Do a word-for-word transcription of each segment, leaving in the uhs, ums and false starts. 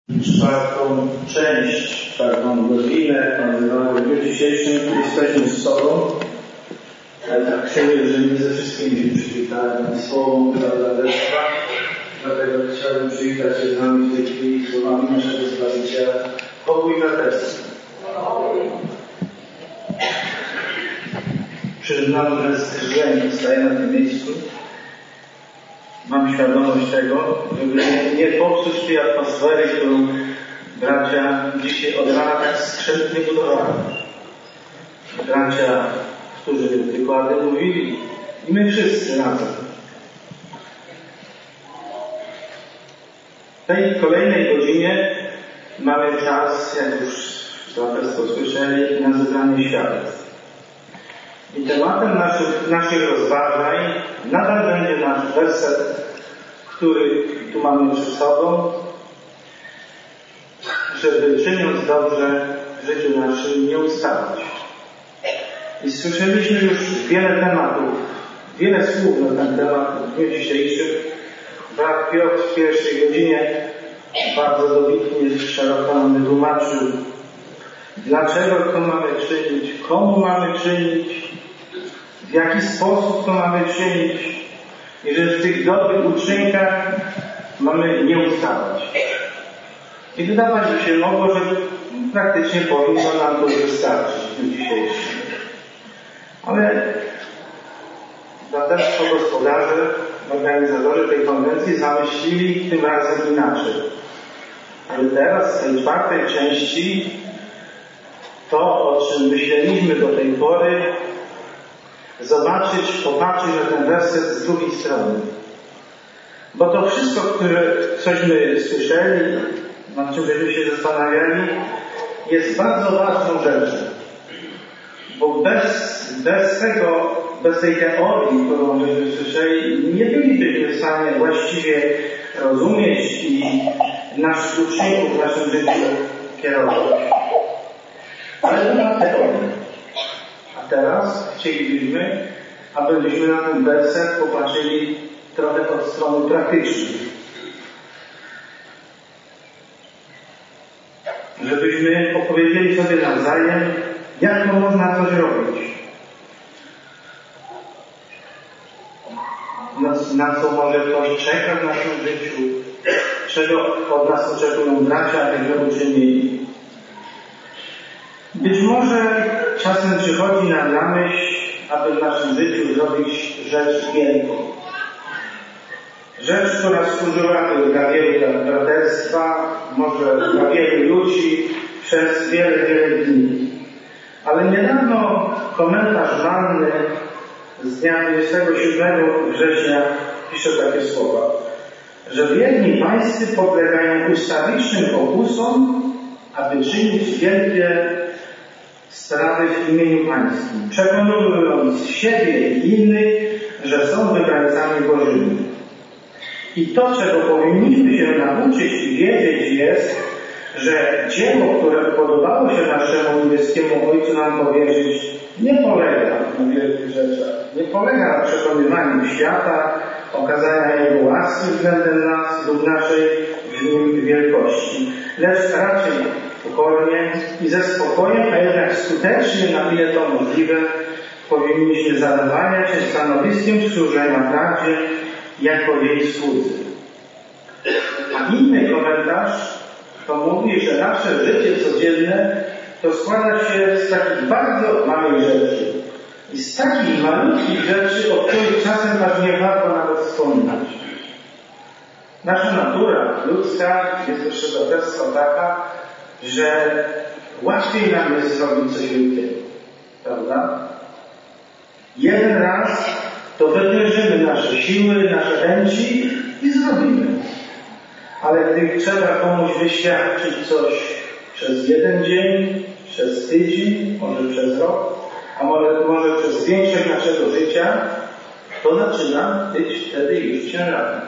czwartą część, czwartą godzinę, nazywamy w dniu dzisiejszym Jesteśmy z sobą. Ale tak czuję, że nie ze wszystkimi przywitałem słową braterstwa, dlatego chciałbym przywitać się z nami w tej chwili słowami naszego Zbawiciela. Pokój braterstwa. Przyznam, że skrzyżenie staję na tym miejscu. Mam świadomość tego, żeby nie, nie popsuć tej atmosfery, którą bracia dzisiaj od rana tak skrzętnie budowali. Bracia, którzy wykłady mówili i my wszyscy razem. W tej kolejnej godzinie mamy czas, jak już braterstwo słyszeli, na zebranie świadectw. I tematem naszych, naszych rozważań nadal będzie nasz werset, który tu mamy przed sobą, żeby czyniąc dobrze w życiu naszym nie ustawać. I słyszeliśmy już wiele tematów, wiele słów na ten temat w dniu dzisiejszym. Brat Piotr w pierwszej godzinie bardzo dobitnie, szeroko nam wytłumaczył, dlaczego to mamy czynić, komu mamy czynić, w jaki sposób to mamy czynić i że w tych dobrych uczynkach mamy nie ustawać. I wydawać by się mogło, że praktycznie powinno nam to wystarczyć w dniu dzisiejszym. Ale braterstwo gospodarze, organizatorzy tej konwencji zamyślili tym razem inaczej. Ale teraz w tej czwartej części to, o czym myśleliśmy do tej pory, zobaczyć, popatrzeć na ten werset z drugiej strony. Bo to wszystko, które cośmy słyszeli, nad czym żeśmy się zastanawiali, jest bardzo ważną rzeczą. Bo bez, bez tego, bez tej teorii, którą żeśmy słyszeli, nie bylibyśmy w stanie właściwie rozumieć i naszych uczniów w naszym życiu kierować. Ale to ma teorię. A teraz chcielibyśmy, abyśmy na ten werset popatrzyli trochę od strony praktycznej. Żebyśmy opowiedzieli sobie nawzajem, jak to można coś robić. Na, na co może ktoś czeka w naszym życiu, czego od nas oczekują bracia, abyśmy uczynili. Być może czasem przychodzi nam na myśl, aby w naszym życiu zrobić rzecz wielką. Rzecz, która służyłaby dla wielu braterstwa, może dla wielu ludzi przez wiele, wiele dni. Ale niedawno komentarz Wanny z dnia dwudziestego siódmego września pisze takie słowa, że wierni pańscy podlegają ustawicznym pokusom, aby czynić wielkie sprawy w imieniu pańskim, przekonując siebie i innych, że są wybrańcami Bożymi. I to, czego powinniśmy się nauczyć i wiedzieć, jest, że dzieło, które podobało się naszemu niebieskiemu Ojcu nam powierzyć, nie polega na wielkich rzeczach. Nie polega na przekonywaniu świata, okazania Jego łaski względem nas lub naszej w Nim wielkości, lecz raczej pokornie i ze spokojem, a jednak skutecznie, na ile to możliwe, powinniśmy zadowalać się stanowiskiem służenia prawdzie jako jej słudzy. A inny komentarz to mówi, że nasze życie codzienne to składa się z takich bardzo małych rzeczy i z takich malutkich rzeczy, o których czasem aż nie warto nawet wspominać. Nasza natura ludzka jest też braterstwo taka, że łatwiej nam jest zrobić coś wielkiego, prawda? Jeden raz to wytężymy nasze siły, nasze chęci i zrobimy. Ale gdy trzeba komuś wyświadczyć coś przez jeden dzień, przez tydzień, może przez rok, a może, może przez większość naszego życia, to zaczyna być wtedy już ciężarne.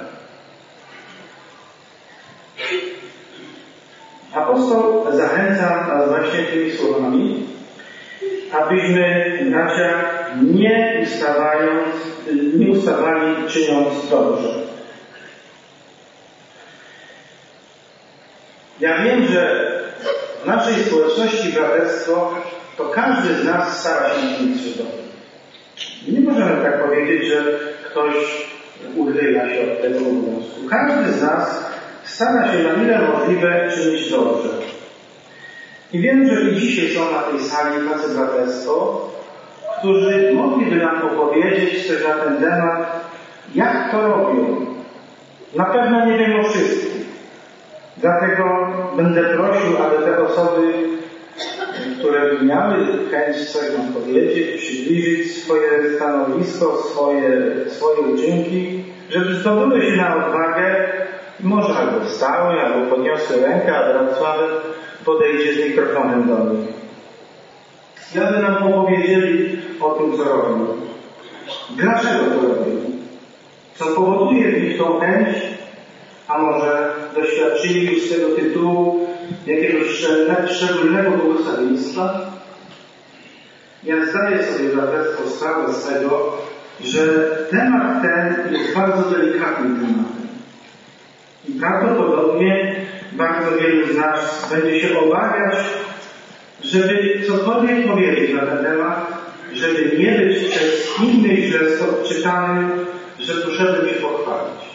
Apostoł zachęca nas właśnie tymi słowami, abyśmy, bracia, nie ustawając, nie ustawali czyniąc dobrze. Ja wiem, że w naszej społeczności braterstwo to każdy z nas stara się czynić coś dobrego. Nie możemy tak powiedzieć, że ktoś uchyla się od tego obowiązku. Każdy z nas stara się na ile możliwe czynić dobrze. I wiem, że i dzisiaj są na tej sali tacy braterstwo, którzy mogliby nam opowiedzieć coś na ten temat, jak to robią. Na pewno nie wiem o wszystkim. Dlatego będę prosił, aby te osoby, które by miały chęć coś nam powiedzieć, przybliżyć swoje stanowisko, swoje, swoje uczynki, żeby zdobyły się na odwagę, może albo wstały, albo podniosły rękę, a brat Sławek podejdzie z mikrofonem do mnie. I aby nam opowiedzieli o tym, co robią. Dlaczego to robią? Co powoduje w nich tą chęć, a może doświadczyli z tego tytułu jakiegoś szczególnego błogosławieństwa? Ja zdaję sobie braterstwo sprawę z tego, że temat ten jest bardzo delikatnym tematem. I prawdopodobnie bardzo wielu z nas będzie się obawiać, żeby cokolwiek powiedzieć na ten temat, żeby nie być przez innych źle odczytanym, że poszedłem się pochwalić.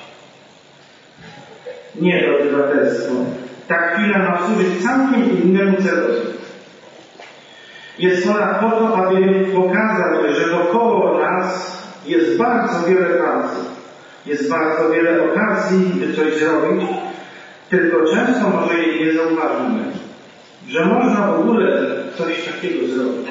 Nie, drodzy braterstwo. Ta chwila ma służyć całkiem innemu celowi. Jest ona po to, aby pokazać, że wokoło nas jest bardzo wiele pracy. Jest bardzo wiele okazji, by coś zrobić, tylko często może jej nie zauważymy. Że można w ogóle coś takiego zrobić.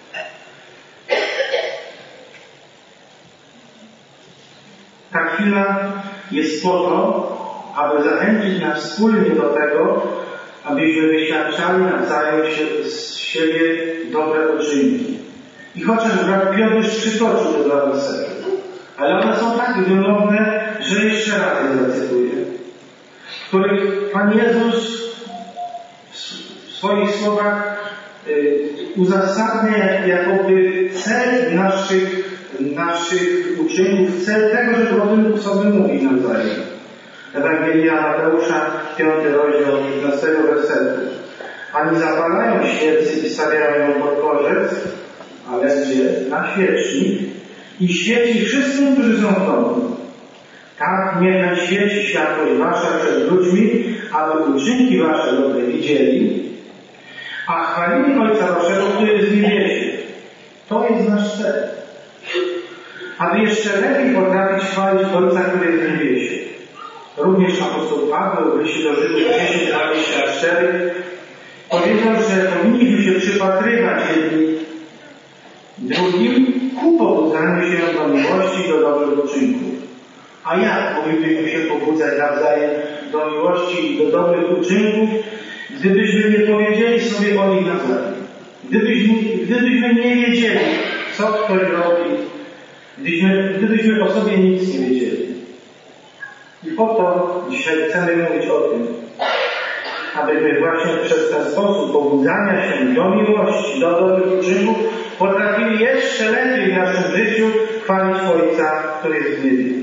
Ta chwila jest po to, aby zachęcić nas wspólnie do tego, abyśmy wyświadczali nawzajem się, z siebie dobre uczynki. I chociaż brat Piotr już przytoczył te dwa wersety, ale one są tak wymowne, że jeszcze raz je zacytuję, w których Pan Jezus w swoich słowach y, uzasadnia jakoby cel naszych, naszych uczynków, cel tego, że robimy sobie mówić nawzajem. Ewangelia Mateusza, piąty rozdział, piętnastego wersetu. Ani zapalają świecy i stawiają ją pod korzec, ale gdzie? Na świecznik i świeci wszystkim, którzy są w domu. Tak niechaj świeci światłość wasza przed ludźmi, aby uczynki wasze dobre widzieli, a chwalili Ojca waszego, który jest w niebie. To jest nasz cel. Aby jeszcze lepiej potrafić chwalić Ojca, który jest w niebie. Również apostoł Paweł w liście do Żydów dziesięć, dwadzieścia cztery powiedział, że powinniśmy się przypatrywać jedni drugim ku pobudzaniu się do miłości i do dobrych uczynków. A jak moglibyśmy się pobudzać nawzajem do miłości i do dobrych uczynków, gdybyśmy nie powiedzieli sobie o nich nawzajem? Gdybyśmy, gdybyśmy nie wiedzieli, co ktoś robi, gdybyśmy, gdybyśmy o sobie nic nie wiedzieli. I po to dzisiaj chcemy mówić o tym, abyśmy właśnie przez ten sposób pobudzania się do miłości, do dobrych uczynków potrafili jeszcze lepiej w naszym życiu chwalić Ojca, który jest w niebie.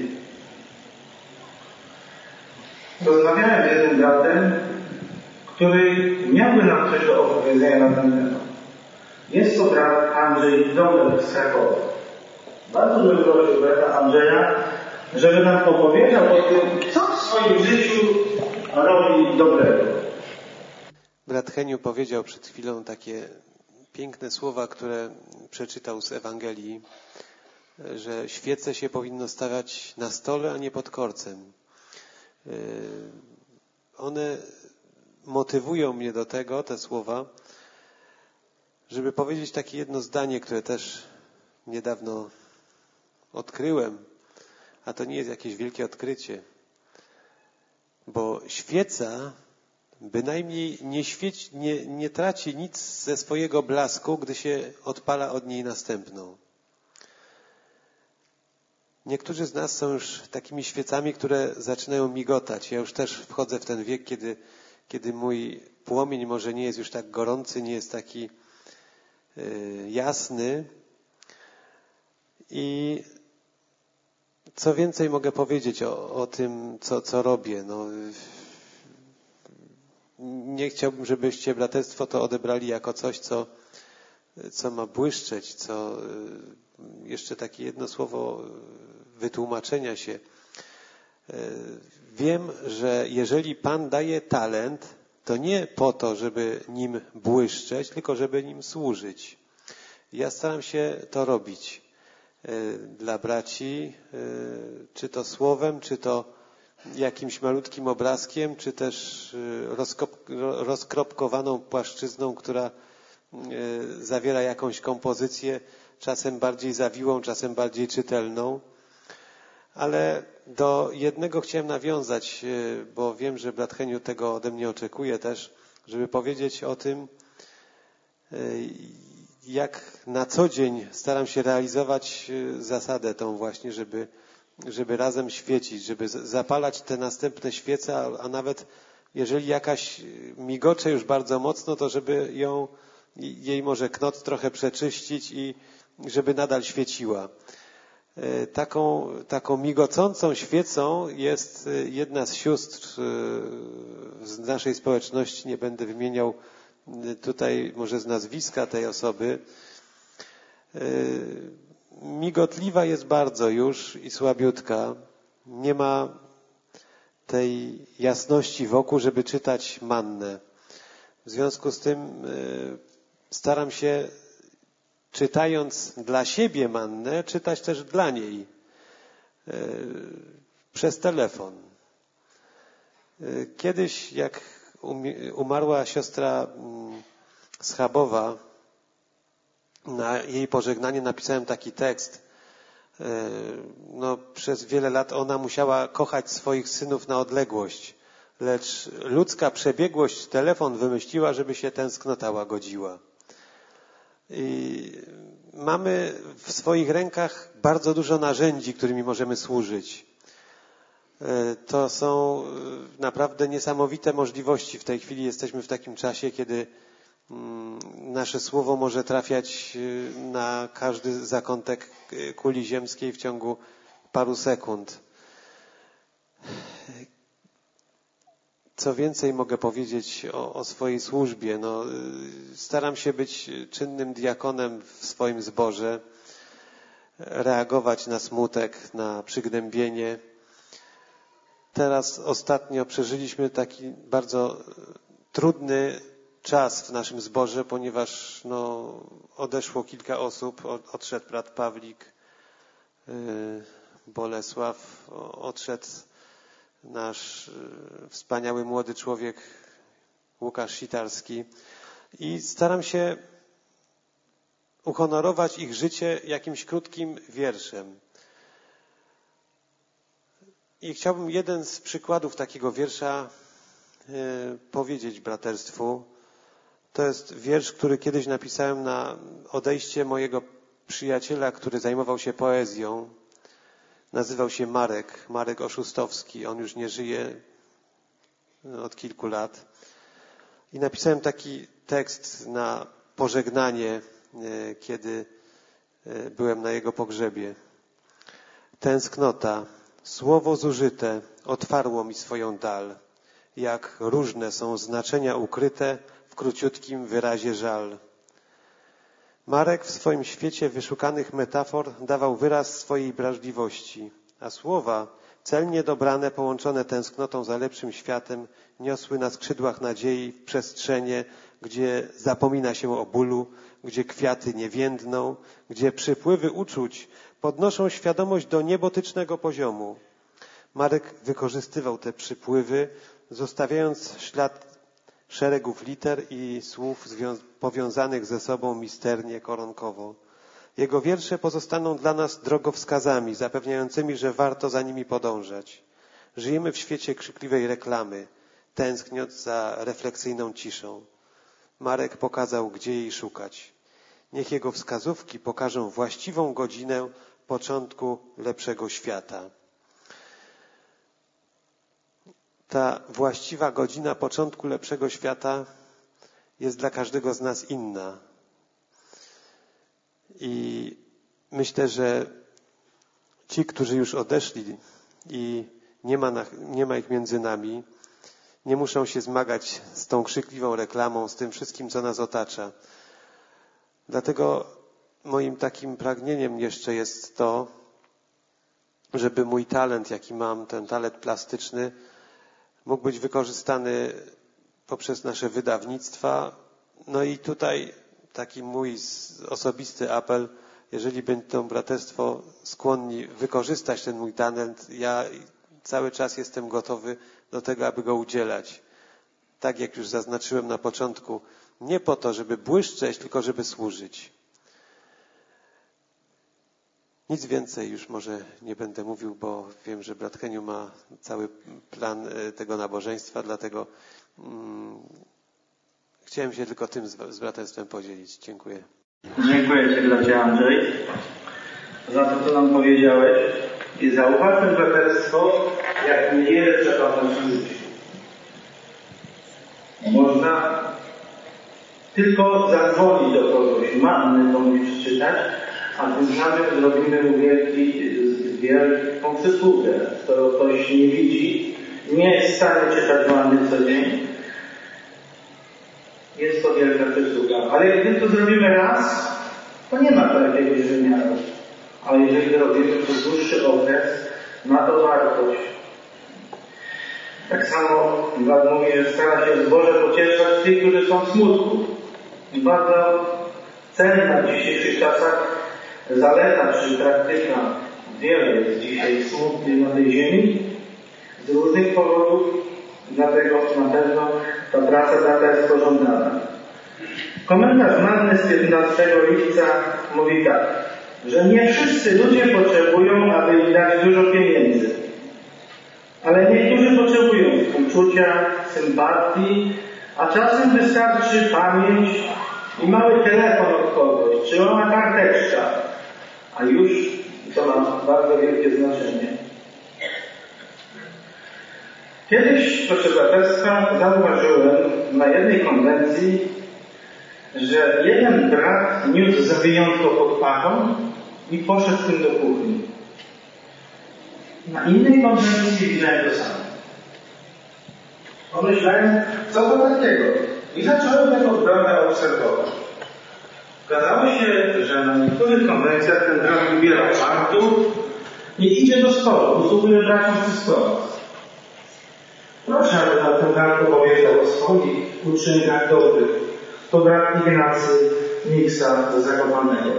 Rozmawiałem z jednym bratem, który miałby nam coś do opowiedzenia na ten temat. Jest to brat Andrzej Dąbek z Krakowa. Bardzo bym prosił brata Andrzeja, żeby nam opowiedział o tym, co w swoim życiu robi dobrego. Brat Heniu powiedział przed chwilą takie piękne słowa, które przeczytał z Ewangelii, że świece się powinno stawiać na stole, a nie pod korcem. One motywują mnie do tego, te słowa, żeby powiedzieć takie jedno zdanie, które też niedawno odkryłem, a to nie jest jakieś wielkie odkrycie, bo świeca bynajmniej nie, świeci, nie, nie traci nic ze swojego blasku, gdy się odpala od niej następną. Niektórzy z nas są już takimi świecami, które zaczynają migotać. Ja już też wchodzę w ten wiek, kiedy, kiedy mój płomień może nie jest już tak gorący, nie jest taki yy, jasny. I co więcej mogę powiedzieć o, o tym, co, co robię? No, nie chciałbym, żebyście braterstwo to odebrali jako coś, co, co ma błyszczeć, co jeszcze takie jedno słowo wytłumaczenia się. Wiem, że jeżeli Pan daje talent, to nie po to, żeby nim błyszczeć, tylko żeby nim służyć. Ja staram się to robić dla braci, czy to słowem, czy to jakimś malutkim obrazkiem, czy też rozkropkowaną płaszczyzną, która zawiera jakąś kompozycję, czasem bardziej zawiłą, czasem bardziej czytelną. Ale do jednego chciałem nawiązać, bo wiem, że brat Heniu tego ode mnie oczekuje też, żeby powiedzieć o tym, jak na co dzień staram się realizować zasadę tą właśnie, żeby, żeby razem świecić, żeby zapalać te następne świece, a, a nawet jeżeli jakaś migocze już bardzo mocno, to żeby ją, jej może knot trochę przeczyścić i żeby nadal świeciła. Taką, taką migocącą świecą jest jedna z sióstr z naszej społeczności, nie będę wymieniał tutaj może z nazwiska tej osoby. Migotliwa jest bardzo już i słabiutka. Nie ma tej jasności wokół, żeby czytać mannę. W związku z tym staram się, czytając dla siebie mannę, czytać też dla niej przez telefon. Kiedyś, jak umarła siostra Schabowa, na jej pożegnanie napisałem taki tekst. No, przez wiele lat ona musiała kochać swoich synów na odległość, lecz ludzka przebiegłość telefon wymyśliła, żeby się tęsknota łagodziła. I mamy w swoich rękach bardzo dużo narzędzi, którymi możemy służyć. To są naprawdę niesamowite możliwości. W tej chwili jesteśmy w takim czasie, kiedy nasze słowo może trafiać na każdy zakątek kuli ziemskiej w ciągu paru sekund. Co więcej mogę powiedzieć o, o swojej służbie? No, staram się być czynnym diakonem w swoim zborze, reagować na smutek, na przygnębienie. Teraz ostatnio przeżyliśmy taki bardzo trudny czas w naszym zborze, ponieważ no, odeszło kilka osób. Odszedł brat Pawlik, Bolesław, odszedł nasz wspaniały młody człowiek Łukasz Sitarski i staram się uhonorować ich życie jakimś krótkim wierszem. I chciałbym jeden z przykładów takiego wiersza powiedzieć braterstwu. To jest wiersz, który kiedyś napisałem na odejście mojego przyjaciela, który zajmował się poezją. Nazywał się Marek, Marek Oszustowski. On już nie żyje od kilku lat. I napisałem taki tekst na pożegnanie, kiedy byłem na jego pogrzebie. Tęsknota, słowo zużyte, otwarło mi swoją dal. Jak różne są znaczenia ukryte w króciutkim wyrazie żal. Marek w swoim świecie wyszukanych metafor dawał wyraz swojej wrażliwości, a słowa, celnie dobrane, połączone tęsknotą za lepszym światem, niosły na skrzydłach nadziei w przestrzenie, gdzie zapomina się o bólu, gdzie kwiaty nie więdną, gdzie przypływy uczuć podnoszą świadomość do niebotycznego poziomu. Marek wykorzystywał te przypływy, zostawiając ślad szeregów liter i słów powiązanych ze sobą misternie, koronkowo. Jego wiersze pozostaną dla nas drogowskazami, zapewniającymi, że warto za nimi podążać. Żyjemy w świecie krzykliwej reklamy, tęskniąc za refleksyjną ciszą. Marek pokazał, gdzie jej szukać. Niech jego wskazówki pokażą właściwą godzinę początku lepszego świata. Ta właściwa godzina początku lepszego świata jest dla każdego z nas inna. I myślę, że ci, którzy już odeszli i nie ma, na, nie ma ich między nami, nie muszą się zmagać z tą krzykliwą reklamą, z tym wszystkim, co nas otacza. Dlatego moim takim pragnieniem jeszcze jest to, żeby mój talent, jaki mam, ten talent plastyczny, mógł być wykorzystany poprzez nasze wydawnictwa. No i tutaj taki mój osobisty apel, jeżeli będą braterstwo skłonni wykorzystać ten mój talent, ja cały czas jestem gotowy do tego, aby go udzielać. Tak jak już zaznaczyłem na początku, nie po to, żeby błyszczeć, tylko żeby służyć. Nic więcej już może nie będę mówił, bo wiem, że brat Heniu ma cały plan tego nabożeństwa, dlatego mm, chciałem się tylko tym z, z braterstwem podzielić. Dziękuję. Dziękuję Ci, bracie Andrzej, za to, co nam powiedziałeś. I zauważmy, braterstwo, jak niewiele trzeba w naszym życiu. Można tylko zadzwonić do kogoś, manny komuś przeczytać, a tym samym zrobimy mu wielki, wielką przysługę. Skoro ktoś nie widzi, nie jest w stanie czytać manny co dzień, jest to wielka przysługa. Ale gdy to zrobimy raz, to nie ma to jakiegoś wymiaru. Ale jeżeli robimy to dłuższy okres, ma to wartość. Tak samo Pan mówi, że stara się zboże pocieszać tych, którzy są w smutku. I bardzo cenna w dzisiejszych czasach zaleta czy praktyka. Wiele jest dzisiaj smutnych na tej ziemi z różnych powodów, dlatego na pewno ta praca taka jest pożądana. Komentarz Manny z piętnastego lipca mówi tak, że nie wszyscy ludzie potrzebują, aby im dać dużo pieniędzy. Ale niektórzy potrzebują współczucia, sympatii, a czasem wystarczy pamięć i mały telefon od kogoś, czy ona karteczka, a już to ma bardzo wielkie znaczenie. Kiedyś, proszę braterstwa, zauważyłem na jednej konwencji, że jeden brat niósł zawijątko pod pachą i poszedł z tym do kuchni. Na innej konwencji widziałem to samo. Pomyślałem, co to takiego? I zacząłem tego brata obserwować. Okazało się, że na niektórych konwencjach ten brat wybiera partów i idzie do stołu, usługuje braciom przy stole. Proszę, aby na tym bratku powiedział o swoich uczynkach dobrych. To brat Ignacy Miksa z Zakopanego.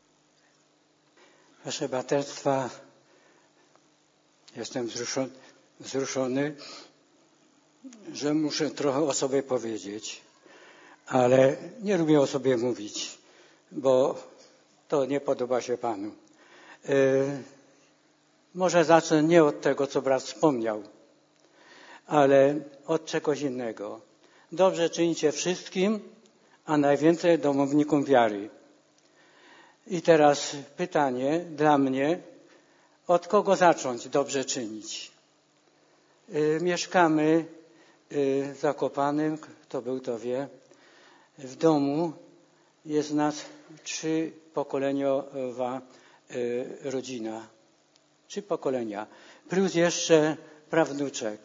Proszę braterstwa, jestem wzruszony, wzruszony, że muszę trochę o sobie powiedzieć, ale nie lubię o sobie mówić, bo to nie podoba się Panu. Yy, może zacznę nie od tego, co brat wspomniał, ale od czegoś innego. Dobrze czynicie wszystkim, a najwięcej domownikom wiary. I teraz pytanie dla mnie, od kogo zacząć dobrze czynić? Yy, mieszkamy yy, w Zakopanem, kto był, to wie. W domu jest nas trzypokoleniowa yy, rodzina. Trzy pokolenia. Plus jeszcze prawnuczek.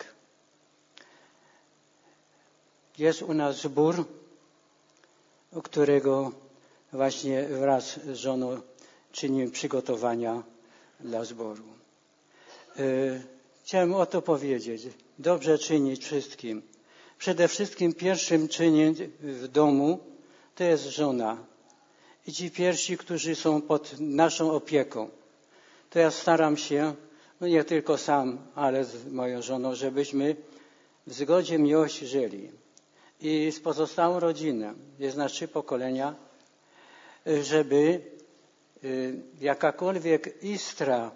Jest u nas zbór, u którego właśnie wraz z żoną czynimy przygotowania dla zboru. Yy, chciałem o to powiedzieć. Dobrze czynić wszystkim. Przede wszystkim pierwszym czyniem w domu to jest żona. I ci pierwsi, którzy są pod naszą opieką. To ja staram się, no nie tylko sam, ale z moją żoną, żebyśmy w zgodzie, miłości żyli. I z pozostałą rodziną, jest na trzy pokolenia, żeby jakakolwiek iskra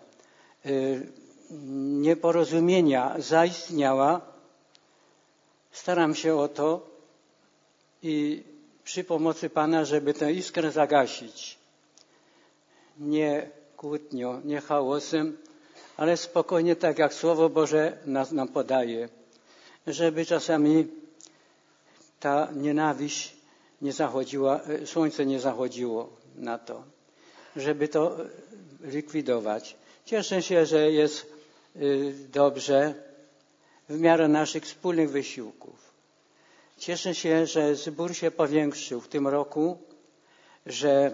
nieporozumienia zaistniała, staram się o to i przy pomocy Pana, żeby tę iskrę zagasić. Nie kłótnią, nie hałasem, ale spokojnie, tak jak Słowo Boże nas, nam podaje, żeby czasami ta nienawiść nie zachodziła, słońce nie zachodziło na to, żeby to likwidować. Cieszę się, że jest dobrze w miarę naszych wspólnych wysiłków. Cieszę się, że zbór się powiększył w tym roku, że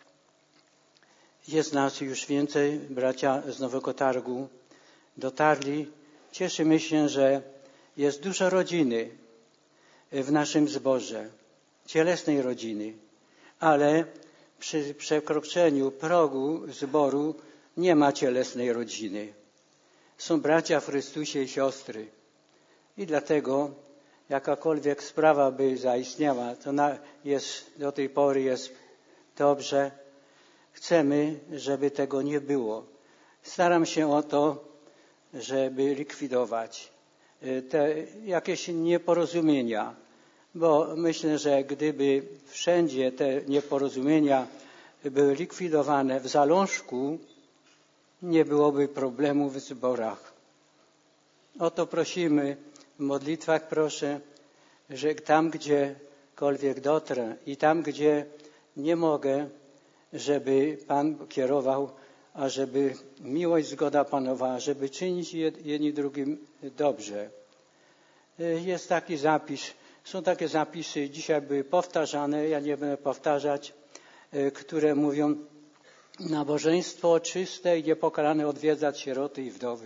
jest nas już więcej. Bracia z Nowego Targu dotarli. Cieszymy się, że jest dużo rodziny w naszym zborze, cielesnej rodziny, ale przy przekroczeniu progu zboru nie ma cielesnej rodziny. Są bracia w Chrystusie i siostry. I dlatego jakakolwiek sprawa by zaistniała, to na, jest, do tej pory jest dobrze. Chcemy, żeby tego nie było. Staram się o to, żeby likwidować te jakieś nieporozumienia, bo myślę, że gdyby wszędzie te nieporozumienia były likwidowane w zalążku, nie byłoby problemu w zborach. O to prosimy w modlitwach, proszę, że tam, gdziekolwiek dotrę i tam, gdzie nie mogę, żeby Pan kierował, a żeby miłość, zgoda panowała, żeby czynić jedni drugim dobrze. Jest taki zapis, są takie zapisy, dzisiaj były powtarzane, ja nie będę powtarzać, które mówią: nabożeństwo czyste i niepokalane odwiedzać sieroty i wdowy.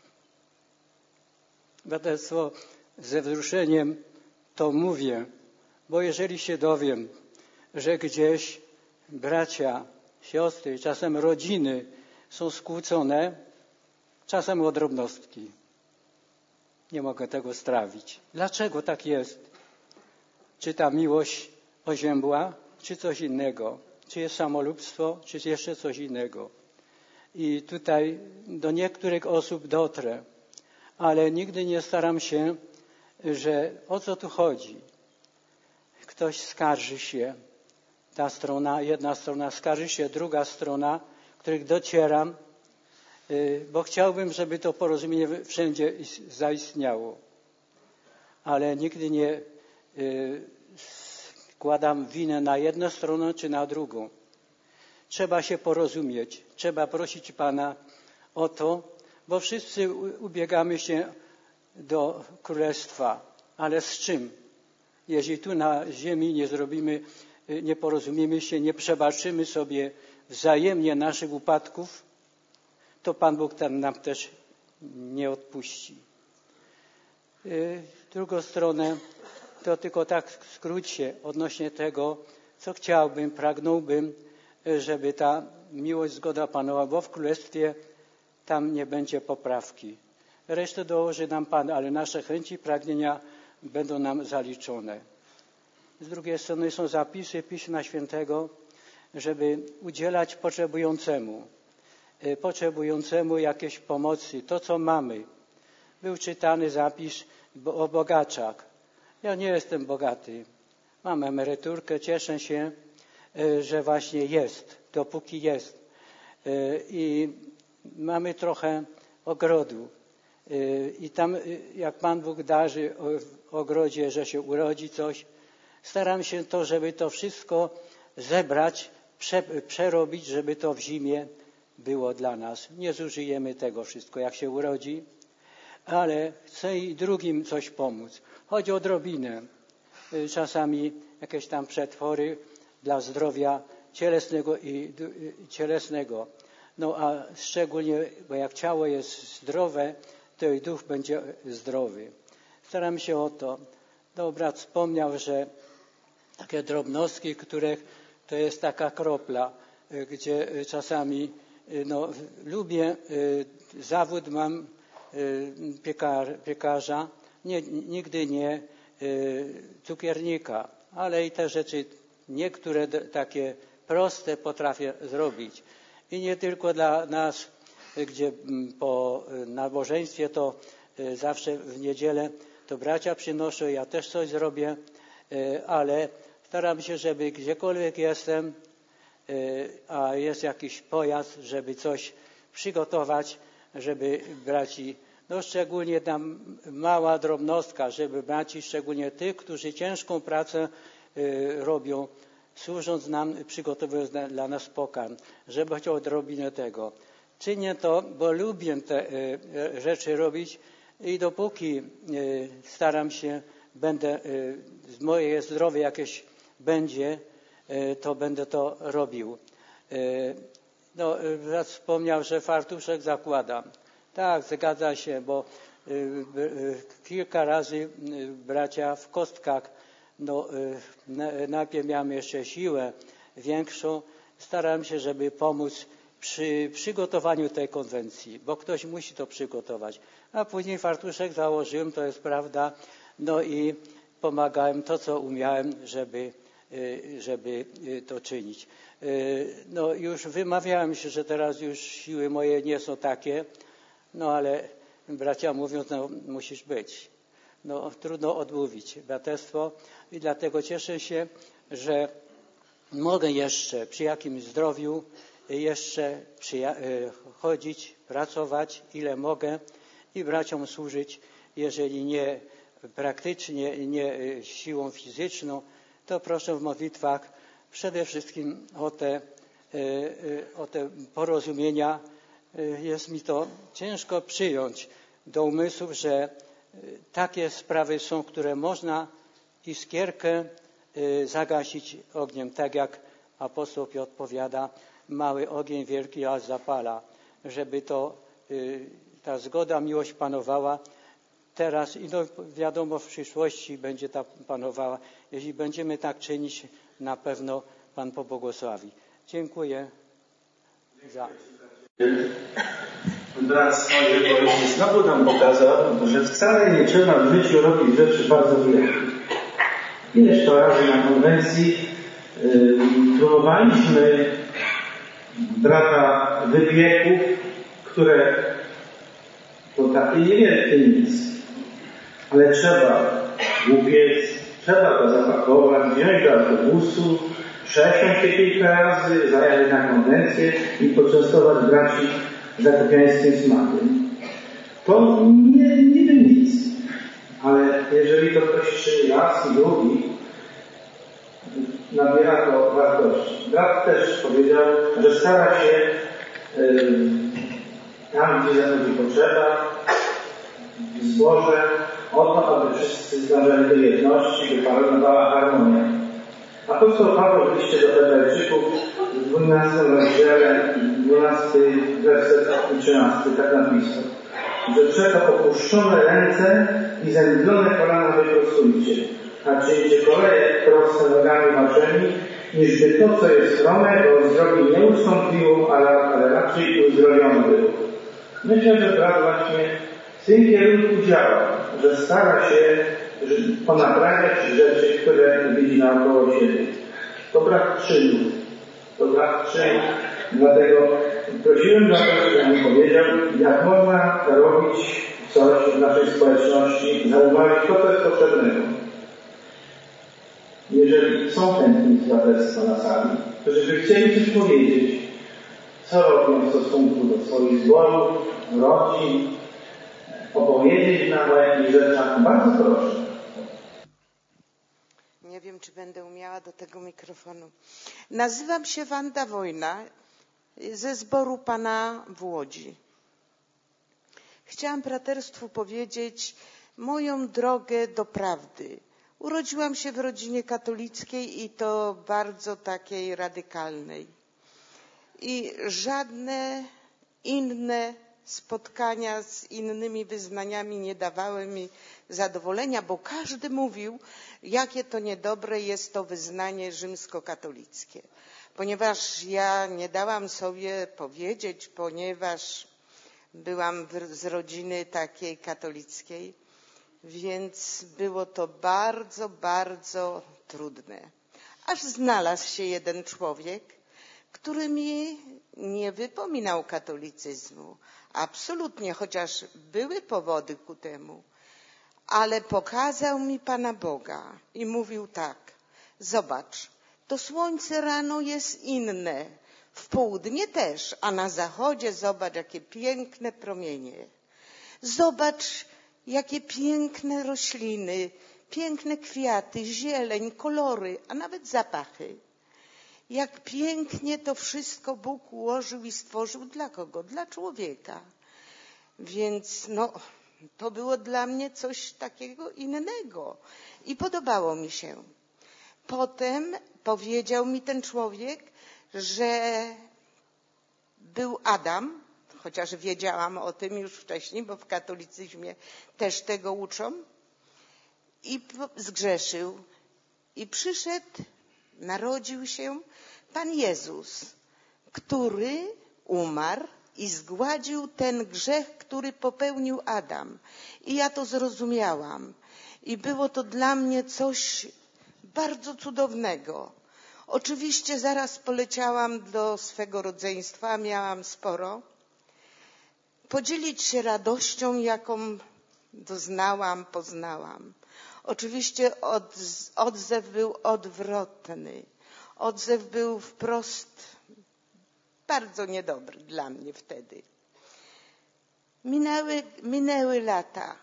Braterstwo, ze wzruszeniem to mówię, bo jeżeli się dowiem, że gdzieś bracia, siostry, czasem rodziny są skłócone, czasem o drobnostki, nie mogę tego strawić. Dlaczego tak jest? Czy ta miłość oziębła, czy coś innego? Czy jest samolubstwo, czy jeszcze coś innego? I tutaj do niektórych osób dotrę, ale nigdy nie staram się, że o co tu chodzi? Ktoś skarży się, ta strona, jedna strona skarży się, druga strona, których docieram, bo chciałbym, żeby to porozumienie wszędzie zaistniało. Ale nigdy nie składam winę na jedną stronę czy na drugą. Trzeba się porozumieć, trzeba prosić Pana o to, bo wszyscy ubiegamy się do Królestwa. Ale z czym? Jeśli tu na ziemi nie zrobimy, nie porozumiemy się, nie przebaczymy sobie wzajemnie naszych upadków, to Pan Bóg tam nam też nie odpuści. W drugą stronę, to tylko tak w skrócie odnośnie tego, co chciałbym, pragnąłbym, żeby ta miłość, zgoda panowała, bo w Królestwie tam nie będzie poprawki. Resztę dołoży nam Pan, ale nasze chęci, pragnienia będą nam zaliczone. Z drugiej strony są zapisy Pisma Świętego, żeby udzielać potrzebującemu, potrzebującemu jakiejś pomocy, to co mamy. Był czytany zapis o bogaczach. Ja nie jestem bogaty. Mam emeryturkę, cieszę się, że właśnie jest, dopóki jest. I mamy trochę ogrodu. I tam, jak Pan Bóg darzy w ogrodzie, że się urodzi coś, staram się to, żeby to wszystko zebrać, prze, przerobić, żeby to w zimie było dla nas. Nie zużyjemy tego wszystko, jak się urodzi, ale chcę i drugim coś pomóc. Chodzi o odrobinę. Czasami jakieś tam przetwory dla zdrowia cielesnego i cielesnego. No a szczególnie, bo jak ciało jest zdrowe, to i duch będzie zdrowy. Staram się o to. No, brat wspomniał, że takie drobnostki, których to jest taka kropla, gdzie czasami no, lubię, zawód mam piekar, piekarza, nie, nigdy nie cukiernika, ale i te rzeczy, niektóre takie proste potrafię zrobić. I nie tylko dla nas, gdzie po nabożeństwie to zawsze w niedzielę to bracia przynoszą, ja też coś zrobię, ale staram się, żeby gdziekolwiek jestem, a jest jakiś pojazd, żeby coś przygotować, żeby braci, no szczególnie tam mała drobnostka, żeby braci, szczególnie tych, którzy ciężką pracę robią, służąc nam, przygotowując dla nas pokarm, żeby choć odrobinę tego. Czynię to, bo lubię te rzeczy robić, I dopóki staram się, będę, moje zdrowie jakieś będzie, to będę to robił. No, raz wspomniał, że fartuszek zakładam. Tak, zgadza się, bo kilka razy bracia w kostkach, no, najpierw miałem jeszcze siłę większą, starałem się, żeby pomóc przy przygotowaniu tej konwencji, bo ktoś musi to przygotować. A później fartuszek założyłem, to jest prawda, no i pomagałem to, co umiałem, żeby, żeby to czynić. No już wymawiałem się, że teraz już siły moje nie są takie, no ale bracia mówią, no musisz być. No trudno odmówić braterstwo i dlatego cieszę się, że mogę jeszcze przy jakimś zdrowiu jeszcze chodzić, pracować, ile mogę i braciom służyć, jeżeli nie praktycznie, nie siłą fizyczną, to proszę w modlitwach przede wszystkim o te, o te porozumienia. Jest mi to ciężko przyjąć do umysłów, że takie sprawy są, które można iskierkę zagasić ogniem, tak jak apostoł Piotr powiada, mały ogień wielki aż zapala, żeby to ta zgoda, miłość panowała teraz i no wiadomo w przyszłości będzie ta panowała. Jeśli będziemy tak czynić, na pewno Pan pobłogosławi. Dziękuję za... Brat swojej wypowiedzi znowu nam pokazał, że wcale nie trzeba w życiu robić rzeczy bardzo wielkich. Ileż to razy na konwencji yy, próbowaliśmy brata wypieków, które to takie niewielkie nic, ale trzeba upiec, trzeba go zapakować, wziąć do autobusu, przesiąść się kilka razy, zajechać na konwencję i poczęstować braci zakopiańskim smakiem. To nie, niby nic, ale jeżeli to ktoś czyni raz i drugi, nabiera to wartości. Brat też powiedział, że stara się yy, tam, gdzie zachodzi potrzeba, w zborze, o to, aby wszyscy zdążyli do jedności, by panowała harmonia. Apostoł Paweł w liście do Hebrajczyków w dwunastym rozdziale, dwunasty werset i trzynasty, tak napisał, że przeto opuszczone ręce i zemdlone kolana wyprostujcie, a czyńcie koleje proste nogami marzeni, niżby to, co jest chrome, bo zdrowie nie ustąpiło, ale, ale raczej uzdrowione było. Myślę, że brat właśnie w tym kierunku działa, że stara się ponaprawiać rzeczy, które widzi naokoło siebie. To brak czynu. To brak czynu. Dlatego prosiłem za to, żeby mi powiedział, jak można robić coś w naszej społeczności, zauważyć to, co jest potrzebnego. Jeżeli są chętni z braterstwa na sali, to żeby chcieli coś powiedzieć, co robią w stosunku do swoich zborów, rodzin, opowiedzieć nam o jakichś rzeczach, bardzo proszę. Nie wiem, czy będę umiała do tego mikrofonu. Nazywam się Wanda Wojna ze zboru Pana w Łodzi. Chciałam braterstwu powiedzieć moją drogę do prawdy. Urodziłam się w rodzinie katolickiej i to bardzo takiej radykalnej. I żadne inne spotkania z innymi wyznaniami nie dawały mi zadowolenia, bo każdy mówił, jakie to niedobre jest to wyznanie rzymskokatolickie. Ponieważ ja nie dałam sobie powiedzieć, ponieważ byłam z rodziny takiej katolickiej, więc było to bardzo, bardzo trudne. Aż znalazł się jeden człowiek, który mi nie wypominał katolicyzmu. Absolutnie, chociaż były powody ku temu. Ale pokazał mi Pana Boga i mówił tak, zobacz, to słońce rano jest inne, w południe też, a na zachodzie zobacz, jakie piękne promienie. Zobacz, jakie piękne rośliny, piękne kwiaty, zieleń, kolory, a nawet zapachy. Jak pięknie to wszystko Bóg ułożył i stworzył dla kogo? Dla człowieka. Więc no, To było dla mnie coś takiego innego i podobało mi się. Potem powiedział mi ten człowiek, że był Adam, chociaż wiedziałam o tym już wcześniej, bo w katolicyzmie też tego uczą, i zgrzeszył. I przyszedł, narodził się Pan Jezus, który umarł i zgładził ten grzech, który popełnił Adam. I ja to zrozumiałam. I było to dla mnie coś bardzo cudownego. Oczywiście zaraz poleciałam do swego rodzeństwa, miałam sporo. Podzielić się radością, jaką doznałam, poznałam. Oczywiście odzew był odwrotny. Odzew był wprost bardzo niedobry dla mnie wtedy. Minęły, minęły lata.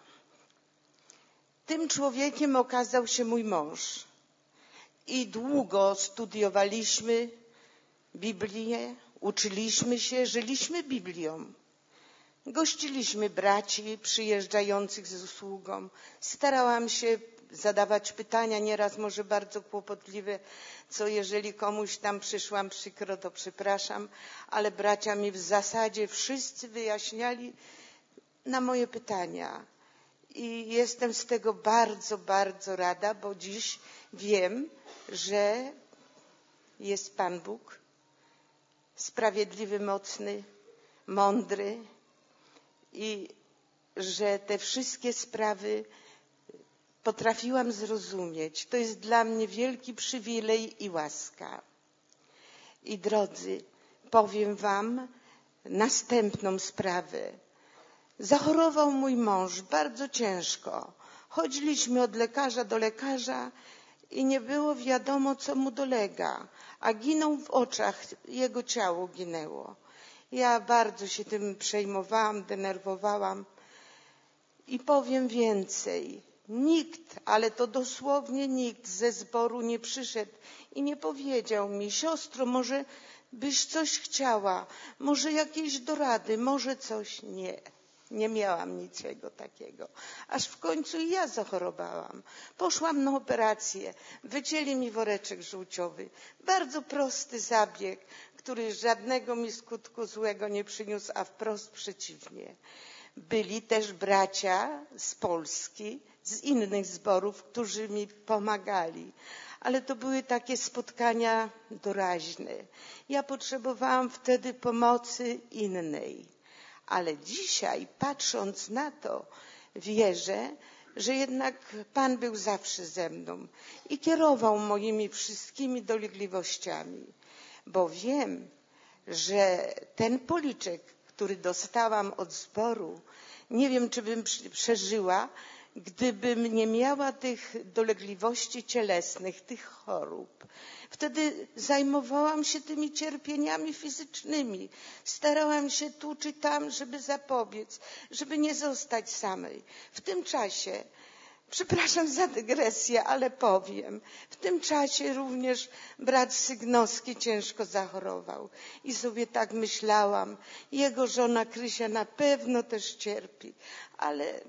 Tym człowiekiem okazał się mój mąż. I długo studiowaliśmy Biblię, uczyliśmy się, żyliśmy Biblią. Gościliśmy braci przyjeżdżających z usługą. Starałam się zadawać pytania, nieraz może bardzo kłopotliwe, co jeżeli komuś tam przyszłam przykro, to przepraszam, ale bracia mi w zasadzie wszyscy wyjaśniali na moje pytania. I jestem z tego bardzo, bardzo rada, bo dziś wiem, że jest Pan Bóg, sprawiedliwy, mocny, mądry i że te wszystkie sprawy potrafiłam zrozumieć. To jest dla mnie wielki przywilej i łaska. I drodzy, powiem wam następną sprawę. Zachorował mój mąż bardzo ciężko. Chodziliśmy od lekarza do lekarza i nie było wiadomo, co mu dolega, a ginął w oczach, jego ciało ginęło. Ja bardzo się tym przejmowałam, denerwowałam i powiem więcej. Nikt, ale to dosłownie nikt ze zboru nie przyszedł i nie powiedział mi: siostro, może byś coś chciała, może jakieś dorady, może coś. Nie. Nie miałam niczego takiego. Aż w końcu i ja zachorowałam. Poszłam na operację. Wycięli mi woreczek żółciowy. Bardzo prosty zabieg, który żadnego mi skutku złego nie przyniósł, a wprost przeciwnie. Byli też bracia z Polski, z innych zborów, którzy mi pomagali. Ale to były takie spotkania doraźne. Ja potrzebowałam wtedy pomocy innej. Ale dzisiaj, patrząc na to, wierzę, że jednak Pan był zawsze ze mną i kierował moimi wszystkimi dolegliwościami, bo wiem, że ten policzek, który dostałam od zboru, nie wiem, czy bym przeżyła, gdybym nie miała tych dolegliwości cielesnych, tych chorób. Wtedy zajmowałam się tymi cierpieniami fizycznymi. Starałam się tu czy tam, żeby zapobiec, żeby nie zostać samej. W tym czasie, przepraszam za dygresję, ale powiem, w tym czasie również brat Sygnowski ciężko zachorował. I sobie tak myślałam, jego żona Krysia na pewno też cierpi, ale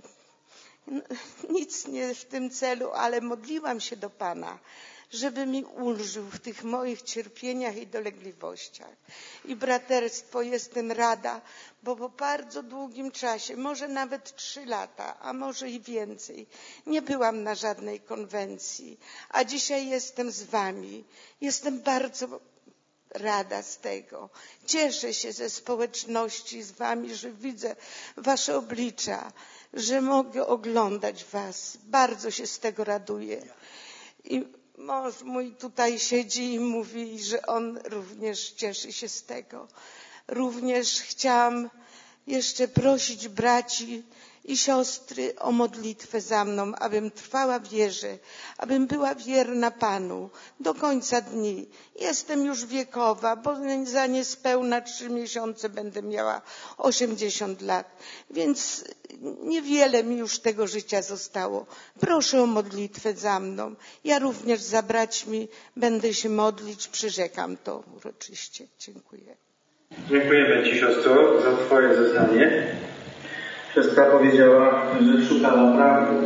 nic nie w tym celu, ale modliłam się do Pana, żeby mi ulżył w tych moich cierpieniach i dolegliwościach. I braterstwo, jestem rada, bo po bardzo długim czasie, może nawet trzy lata, a może i więcej, nie byłam na żadnej konwencji, a dzisiaj jestem z wami. Jestem bardzo rada z tego. Cieszę się ze społeczności z wami, że widzę wasze oblicza, że mogę oglądać was. Bardzo się z tego raduję. I mąż mój tutaj siedzi i mówi, że on również cieszy się z tego. Również chciałam jeszcze prosić braci i siostry o modlitwę za mną, abym trwała w wierze, abym była wierna Panu do końca dni. Jestem już wiekowa, bo za niespełna trzy miesiące będę miała osiemdziesiąt lat, więc niewiele mi już tego życia zostało. Proszę o modlitwę za mną. Ja również za braćmi będę się modlić, przyrzekam to uroczyście. Dziękuję. Dziękujemy Ci, siostro, za Twoje zeznanie. Siostra powiedziała, że szukała prawdy.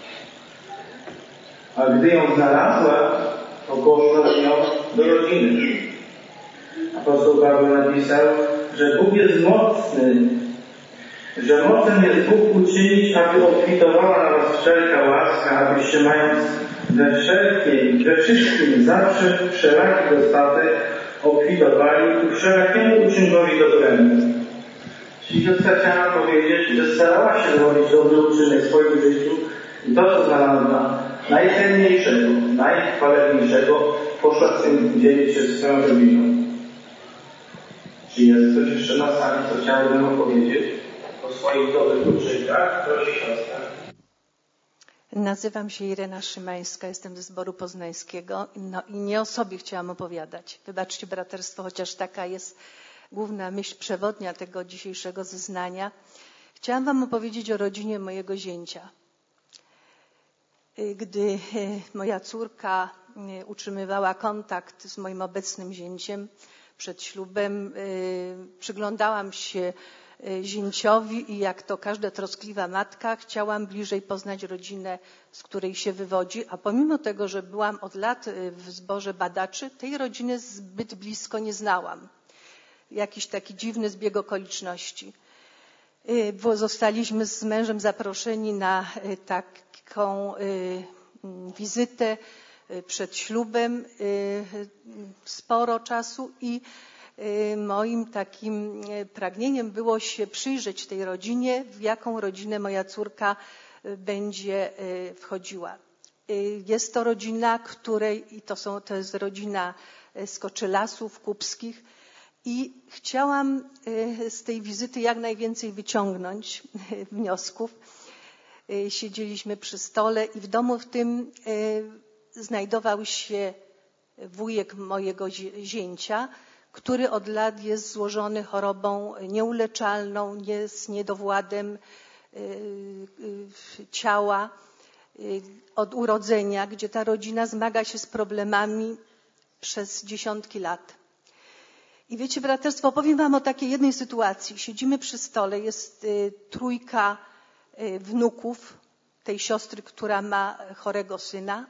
A gdy ją znalazła, to poszła z nią do rodziny. Apostoł Paweł napisał, że Bóg jest mocny, że mocem jest Bóg uczynić, aby obfitowała na was wszelka łaska, abyście mając we wszelkiej, we wszystkim zawsze wszelaki dostatek obfitowali ku wszelakiemu uczynkowi dobremu. Czyli siostra chciała powiedzieć, że starała się zrobić dobry uczynek w swoim życiu i to, co znalazła najcenniejszego, najchwalebniejszego, poszła z tym dzielić się z swoją rodziną. Czy jest ktoś jeszcze na sali, co chciałbym opowiedzieć o swoich dobrych uczynkach? Proszę siostra. Nazywam się Irena Szymańska, jestem ze Zboru Poznańskiego. No i nie o sobie chciałam opowiadać. Wybaczcie braterstwo, chociaż taka jest główna myśl przewodnia tego dzisiejszego zeznania. Chciałam wam opowiedzieć o rodzinie mojego zięcia. Gdy moja córka utrzymywała kontakt z moim obecnym zięciem przed ślubem, przyglądałam się zięciowi i jak to każda troskliwa matka chciałam bliżej poznać rodzinę, z której się wywodzi, a pomimo tego, że byłam od lat w zborze badaczy, tej rodziny zbyt blisko nie znałam. Jakiś taki dziwny zbieg okoliczności. Bo zostaliśmy z mężem zaproszeni na taką wizytę przed ślubem sporo czasu i moim takim pragnieniem było się przyjrzeć tej rodzinie, w jaką rodzinę moja córka będzie wchodziła. Jest to rodzina, której, i to, są, to jest rodzina Skoczylasów Kupskich, i chciałam z tej wizyty jak najwięcej wyciągnąć wniosków. Siedzieliśmy przy stole i w domu w tym znajdował się wujek mojego zięcia, który od lat jest złożony chorobą nieuleczalną, jest niedowładem ciała od urodzenia, gdzie ta rodzina zmaga się z problemami przez dziesiątki lat. I wiecie, braterstwo, opowiem wam o takiej jednej sytuacji. Siedzimy przy stole, jest trójka wnuków tej siostry, która ma chorego syna.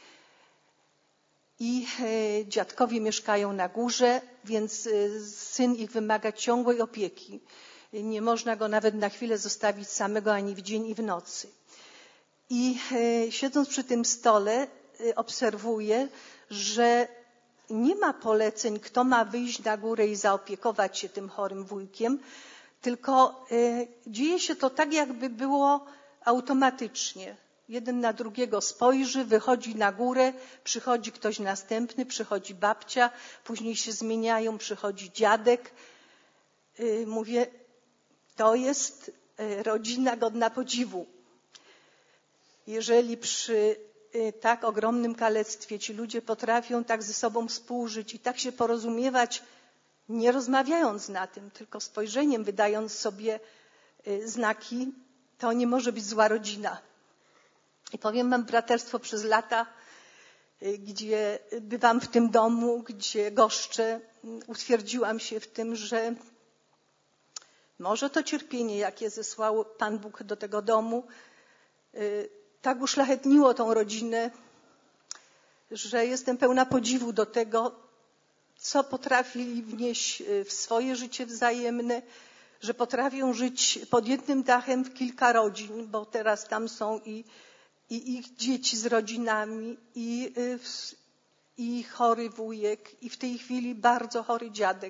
I dziadkowie mieszkają na górze, więc syn ich wymaga ciągłej opieki. Nie można go nawet na chwilę zostawić samego ani w dzień i w nocy. I siedząc przy tym stole obserwuję, że nie ma poleceń, kto ma wyjść na górę i zaopiekować się tym chorym wujkiem, tylko dzieje się to tak, jakby było automatycznie. Jeden na drugiego spojrzy, wychodzi na górę, przychodzi ktoś następny, przychodzi babcia, później się zmieniają, przychodzi dziadek. Mówię, to jest rodzina godna podziwu. Jeżeli przy tak ogromnym kalectwie ci ludzie potrafią tak ze sobą współżyć i tak się porozumiewać, nie rozmawiając na tym, tylko spojrzeniem, wydając sobie znaki, to nie może być zła rodzina. I powiem wam, braterstwo, przez lata, gdzie bywam w tym domu, gdzie goszczę, utwierdziłam się w tym, że może to cierpienie, jakie zesłał Pan Bóg do tego domu, tak uszlachetniło tą rodzinę, że jestem pełna podziwu do tego, co potrafili wnieść w swoje życie wzajemne, że potrafią żyć pod jednym dachem w kilka rodzin, bo teraz tam są i, i ich dzieci z rodzinami, i, i chory wujek, i w tej chwili bardzo chory dziadek.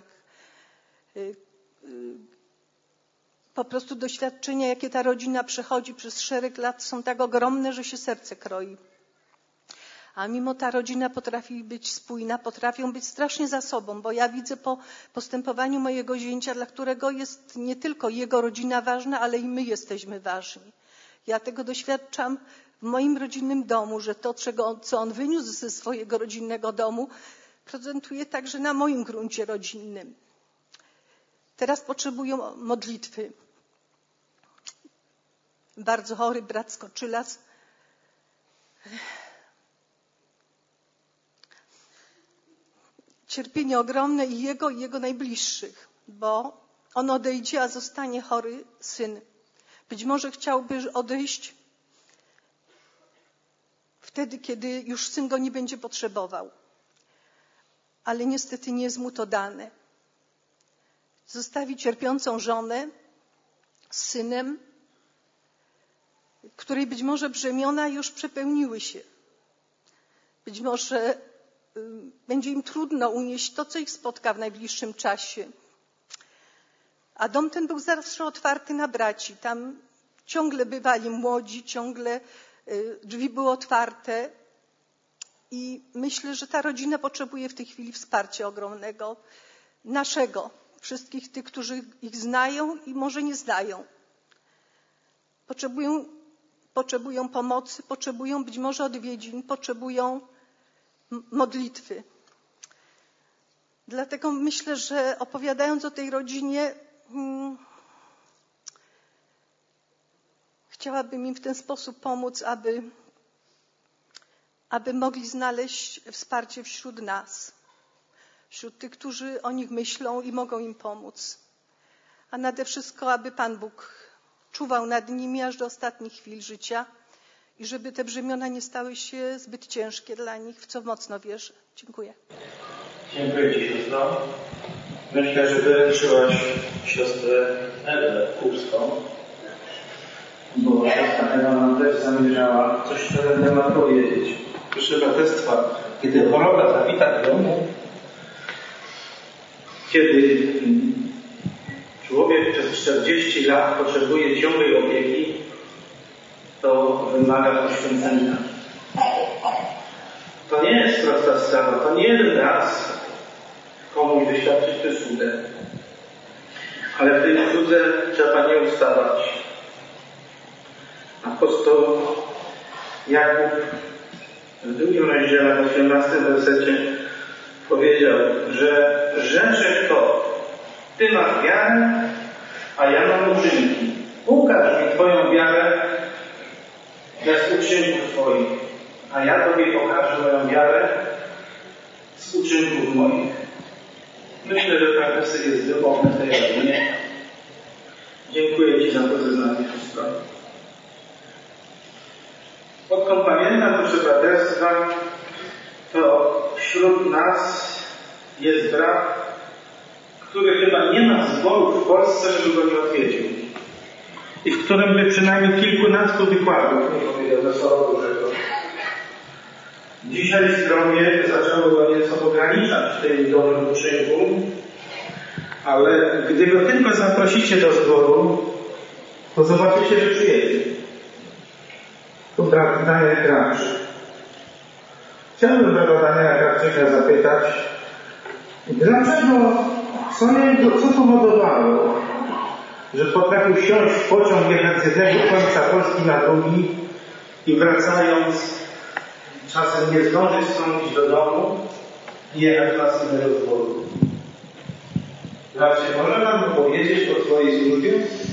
Po prostu doświadczenia, jakie ta rodzina przechodzi przez szereg lat, są tak ogromne, że się serce kroi. A mimo ta rodzina potrafi być spójna, potrafią być strasznie za sobą, bo ja widzę po postępowaniu mojego zięcia, dla którego jest nie tylko jego rodzina ważna, ale i my jesteśmy ważni. Ja tego doświadczam w moim rodzinnym domu, że to, czego, co on wyniósł ze swojego rodzinnego domu, prezentuje także na moim gruncie rodzinnym. Teraz potrzebują modlitwy. Bardzo chory brat Skoczylas cierpienie ogromne i jego, i jego najbliższych, bo on odejdzie, a zostanie chory syn. Być może chciałby odejść wtedy, kiedy już syn go nie będzie potrzebował. Ale niestety nie jest mu to dane. Zostawi cierpiącą żonę z synem, której być może brzemiona już przepełniły się. Być może y, będzie im trudno unieść to, co ich spotka w najbliższym czasie. A dom ten był zawsze otwarty na braci. Tam ciągle bywali młodzi, ciągle y, drzwi były otwarte. I myślę, że ta rodzina potrzebuje w tej chwili wsparcia ogromnego, naszego, wszystkich tych, którzy ich znają i może nie znają. Potrzebują, potrzebują pomocy, potrzebują być może odwiedzin, potrzebują modlitwy. Dlatego myślę, że opowiadając o tej rodzinie, hmm, chciałabym im w ten sposób pomóc, aby aby mogli znaleźć wsparcie wśród nas, wśród tych, którzy o nich myślą i mogą im pomóc. A nade wszystko, aby Pan Bóg czuwał nad nimi aż do ostatnich chwil życia i żeby te brzemiona nie stały się zbyt ciężkie dla nich, w co mocno wierzę. Dziękuję. Dziękuję Ci, siostro. Myślę, że wyleczyłaś siostrę Ewę Kurską, bo siostra Ewa nam też zamierzała coś na ten temat powiedzieć. Proszę braterstwa, kiedy choroba zawita w domu, kiedy człowiek przez czterdzieści lat potrzebuje ciągłej opieki, to wymaga poświęcenia. To nie jest prosta sprawa, to nie jeden raz komuś wyświadczyć przysługę. Ale w tej usłudze trzeba nie ustawać. Apostoł Jakub w drugim rozdziale, w osiemnastym wersecie powiedział, że rzecze kto? Ty masz wiarę, a ja mam uczynki. Ukaż mi Twoją wiarę bez uczynków Twoich, a ja Tobie pokażę moją wiarę z uczynków moich. Myślę, że tak jest wymowny w tej rodzinie. Dziękuję Ci za to zeznanie wszystko. Odkąd pamiętam, proszę braterstwa, to wśród nas jest brat, który chyba nie ma zboru w Polsce, żeby go nie odwiedził. I w którym by przynajmniej kilkunastu wykładów nie powiedział ze Słowa Bożego. Dzisiaj zdrowie zaczęło go nieco ograniczać w tej dobrym uczynku, ale gdy go tylko zaprosicie do zboru, to zobaczycie, że przyjedzie. Tu brat Daniel Krawczyk. Chciałbym brata Daniela Krawczyka zapytać, dlaczego, co, co powodowało, że potrafił wsiąść w pociąg, jechać z jednego końca Polski na drugi i wracając czasem nie zdążyć wstąpić do domu i jechać na następnego zboru. Dlaczego? Może nam powiedzieć o swojej służbie?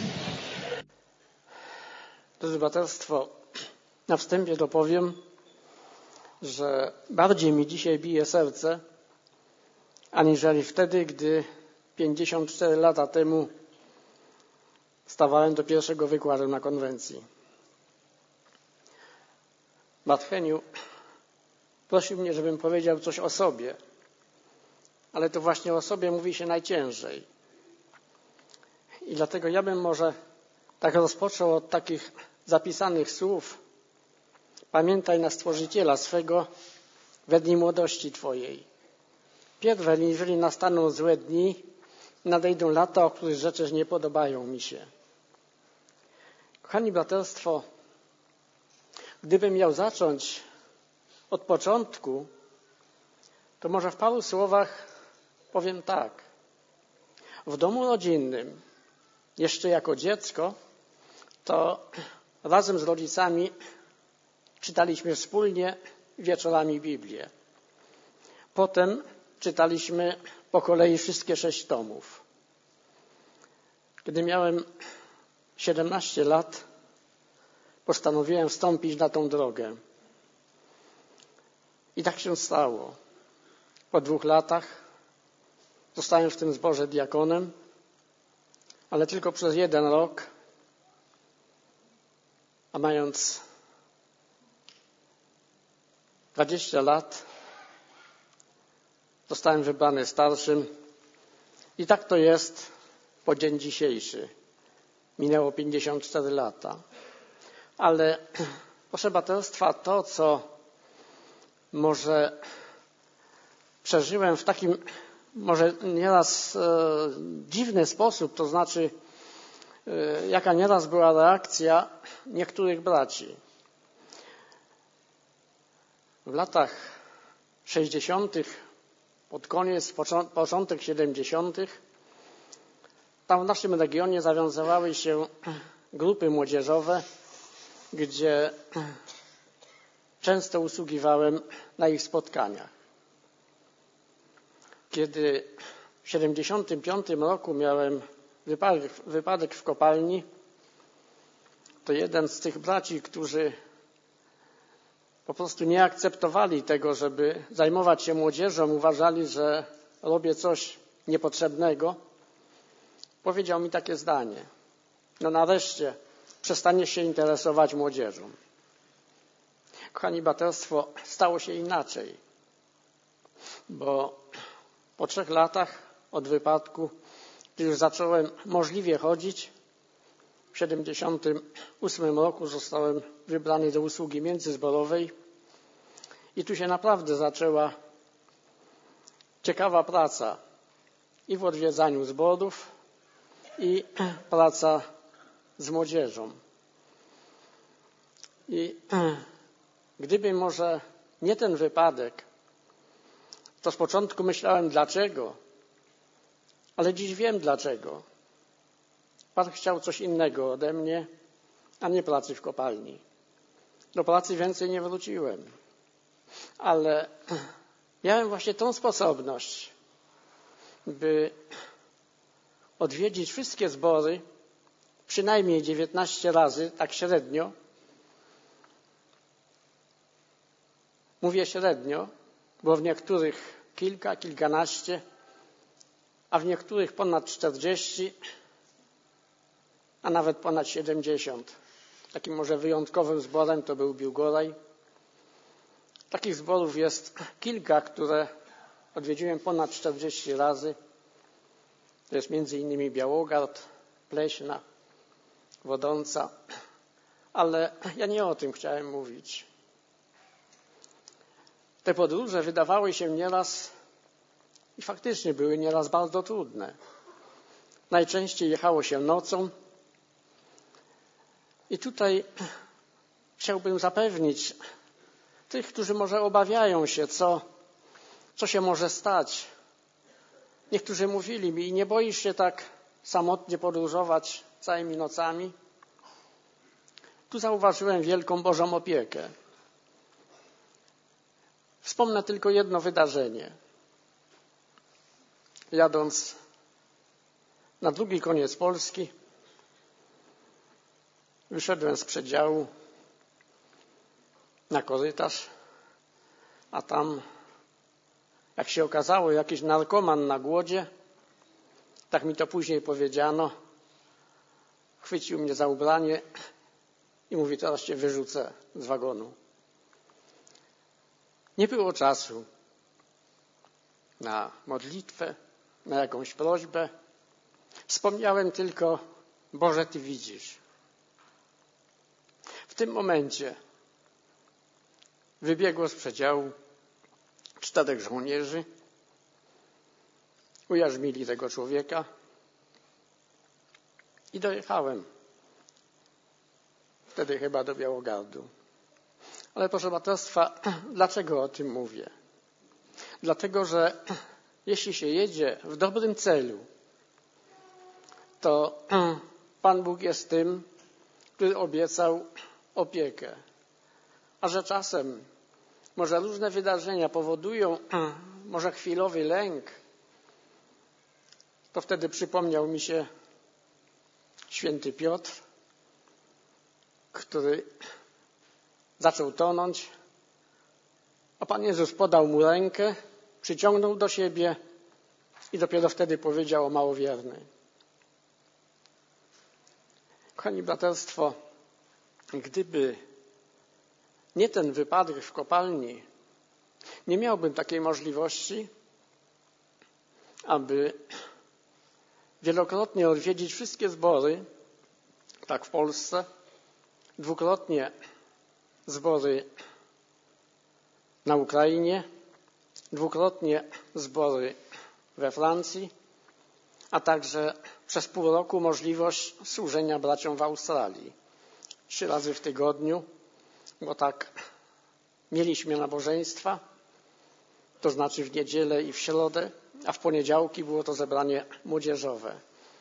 Drodzy braterstwo, na wstępie dopowiem, że bardziej mi dzisiaj bije serce, aniżeli wtedy, gdy pięćdziesiąt cztery lata temu stawałem do pierwszego wykładu na konwencji. Brat Heniu prosił mnie, żebym powiedział coś o sobie, ale to właśnie o sobie mówi się najciężej. I dlatego ja bym może tak rozpoczął od takich zapisanych słów. Pamiętaj na Stworzyciela swego we dni młodości Twojej. Pierwej, jeżeli nastaną złe dni, nadejdą lata, o których rzeczy nie podobają mi się. Kochani braterstwo, gdybym miał zacząć od początku, to może w paru słowach powiem tak. W domu rodzinnym, jeszcze jako dziecko, to razem z rodzicami czytaliśmy wspólnie wieczorami Biblię. Potem czytaliśmy po kolei wszystkie sześć tomów. Kiedy miałem siedemnaście lat, postanowiłem wstąpić na tą drogę. I tak się stało. Po dwóch latach zostałem w tym zborze diakonem, ale tylko przez jeden rok, a mając dwadzieścia lat zostałem wybrany starszym i tak to jest po dzień dzisiejszy. Minęło pięćdziesiąt cztery lata. Ale proszę braterstwa, to co może przeżyłem w takim może nieraz e, dziwny sposób, to znaczy e, jaka nieraz była reakcja niektórych braci. W latach sześćdziesiątych, pod koniec, początek siedemdziesiątych, tam w naszym regionie zawiązywały się grupy młodzieżowe, gdzie często usługiwałem na ich spotkaniach. Kiedy w siedemdziesiątym piątym roku miałem wypadek, wypadek w kopalni, to jeden z tych braci, którzy po prostu nie akceptowali tego, żeby zajmować się młodzieżą, uważali, że robię coś niepotrzebnego, powiedział mi takie zdanie: no nareszcie przestaniesz się interesować młodzieżą. Kochani braterstwo, stało się inaczej, bo po trzech latach od wypadku, gdy już zacząłem możliwie chodzić, w siedemdziesiątym ósmym roku zostałem wybrany do usługi międzyzborowej i tu się naprawdę zaczęła ciekawa praca i w odwiedzaniu zborów, i praca z młodzieżą. I gdyby może nie ten wypadek, to z początku myślałem dlaczego, ale dziś wiem dlaczego. Pan chciał coś innego ode mnie, a nie pracy w kopalni. Do pracy więcej nie wróciłem, ale miałem właśnie tą sposobność, by odwiedzić wszystkie zbory przynajmniej dziewiętnaście razy, tak średnio. Mówię średnio, bo w niektórych kilka, kilkanaście, a w niektórych ponad czterdzieści, a nawet ponad siedemdziesiąt. Takim może wyjątkowym zborem to był Biłgoraj. Takich zborów jest kilka, które odwiedziłem ponad czterdzieści razy. To jest między innymi Białogard, Pleśna, Wodąca. Ale ja nie o tym chciałem mówić. Te podróże wydawały się nieraz i faktycznie były nieraz bardzo trudne. Najczęściej jechało się nocą. I tutaj chciałbym zapewnić tych, którzy może obawiają się, co, co się może stać. Niektórzy mówili mi: nie boisz się tak samotnie podróżować całymi nocami? Tu zauważyłem wielką Bożą opiekę. Wspomnę tylko jedno wydarzenie. Jadąc na drugi koniec Polski, wyszedłem z przedziału na korytarz, a tam, jak się okazało, jakiś narkoman na głodzie, tak mi to później powiedziano, chwycił mnie za ubranie i mówi: teraz cię wyrzucę z wagonu. Nie było czasu na modlitwę, na jakąś prośbę. Wspomniałem tylko: Boże, Ty widzisz. W tym momencie wybiegło z przedziału czterech żołnierzy, ujarzmili tego człowieka i dojechałem wtedy chyba do Białogardu. Ale proszę braterstwa, dlaczego o tym mówię? Dlatego, że jeśli się jedzie w dobrym celu, to Pan Bóg jest tym, który obiecał opiekę. A że czasem może różne wydarzenia powodują może chwilowy lęk, to wtedy przypomniał mi się święty Piotr, który zaczął tonąć, a Pan Jezus podał mu rękę, przyciągnął do siebie i dopiero wtedy powiedział: o małowierny. Kochani braterstwo, gdyby nie ten wypadek w kopalni, nie miałbym takiej możliwości, aby wielokrotnie odwiedzić wszystkie zbory, tak w Polsce, dwukrotnie zbory na Ukrainie, dwukrotnie zbory we Francji, a także przez pół roku możliwość służenia braciom w Australii. Trzy razy w tygodniu, bo tak mieliśmy nabożeństwa, to znaczy w niedzielę i w środę, a w poniedziałki było to zebranie młodzieżowe.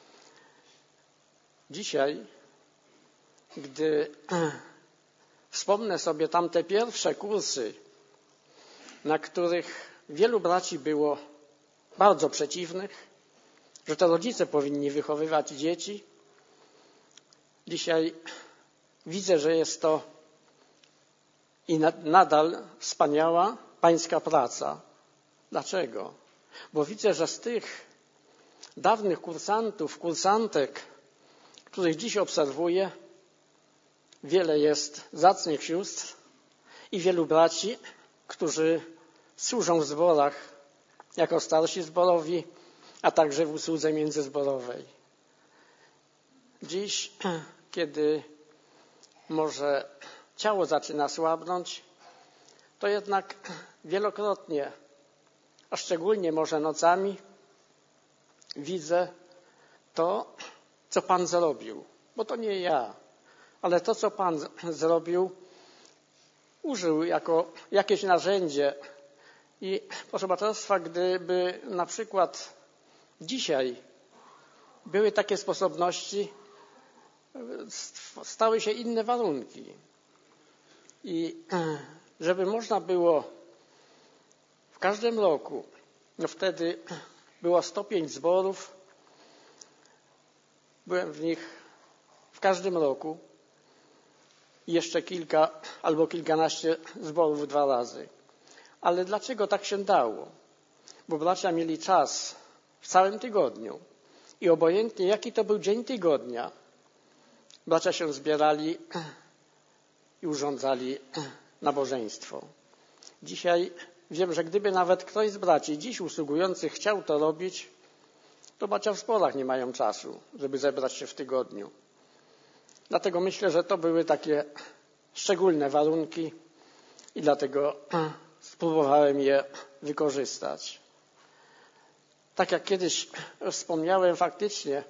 Dzisiaj, gdy wspomnę sobie tamte pierwsze kursy, na których wielu braci było bardzo przeciwnych, że to rodzice powinni wychowywać dzieci. Dzisiaj widzę, że jest to i nadal wspaniała pańska praca. Dlaczego? Bo widzę, że z tych dawnych kursantów, kursantek, których dziś obserwuję, wiele jest zacnych sióstr i wielu braci, którzy służą w zborach jako starsi zborowi, a także w usłudze międzyzborowej. Dziś, kiedy może ciało zaczyna słabnąć, to jednak wielokrotnie, a szczególnie może nocami, widzę to, co Pan zrobił. Bo to nie ja, ale to, co Pan zrobił, użył jako jakieś narzędzie. I proszę braterstwa, gdyby na przykład dzisiaj były takie sposobności, stały się inne warunki. I żeby można było w każdym roku, no wtedy było sto pięć zborów, byłem w nich w każdym roku i jeszcze kilka albo kilkanaście zborów dwa razy. Ale dlaczego tak się dało? Bo bracia mieli czas w całym tygodniu i obojętnie jaki to był dzień tygodnia, bracia się zbierali i urządzali nabożeństwo. Dzisiaj wiem, że gdyby nawet ktoś z braci dziś usługujących chciał to robić, to bracia w zborach nie mają czasu, żeby zebrać się w tygodniu. Dlatego myślę, że to były takie szczególne warunki i dlatego spróbowałem je wykorzystać. Tak jak kiedyś wspomniałem, faktycznie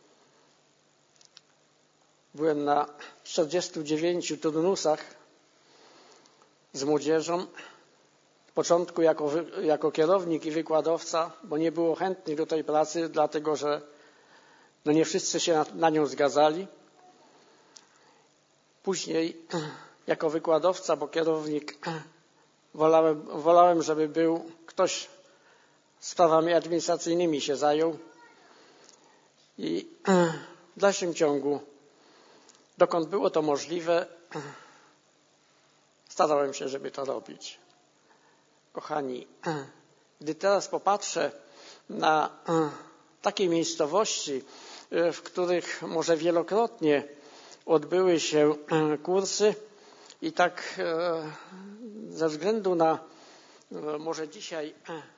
byłem na czterdziestu dziewięciu turnusach z młodzieżą. W początku jako, jako kierownik i wykładowca, bo nie było chętnych do tej pracy, dlatego że no nie wszyscy się na, na nią zgadzali. Później jako wykładowca, bo kierownik wolałem, wolałem, żeby był ktoś sprawami administracyjnymi się zajął. I w dalszym ciągu, dokąd było to możliwe, starałem się, żeby to robić. Kochani, gdy teraz popatrzę na takie miejscowości, w których może wielokrotnie odbyły się kursy i tak ze względu na może dzisiaj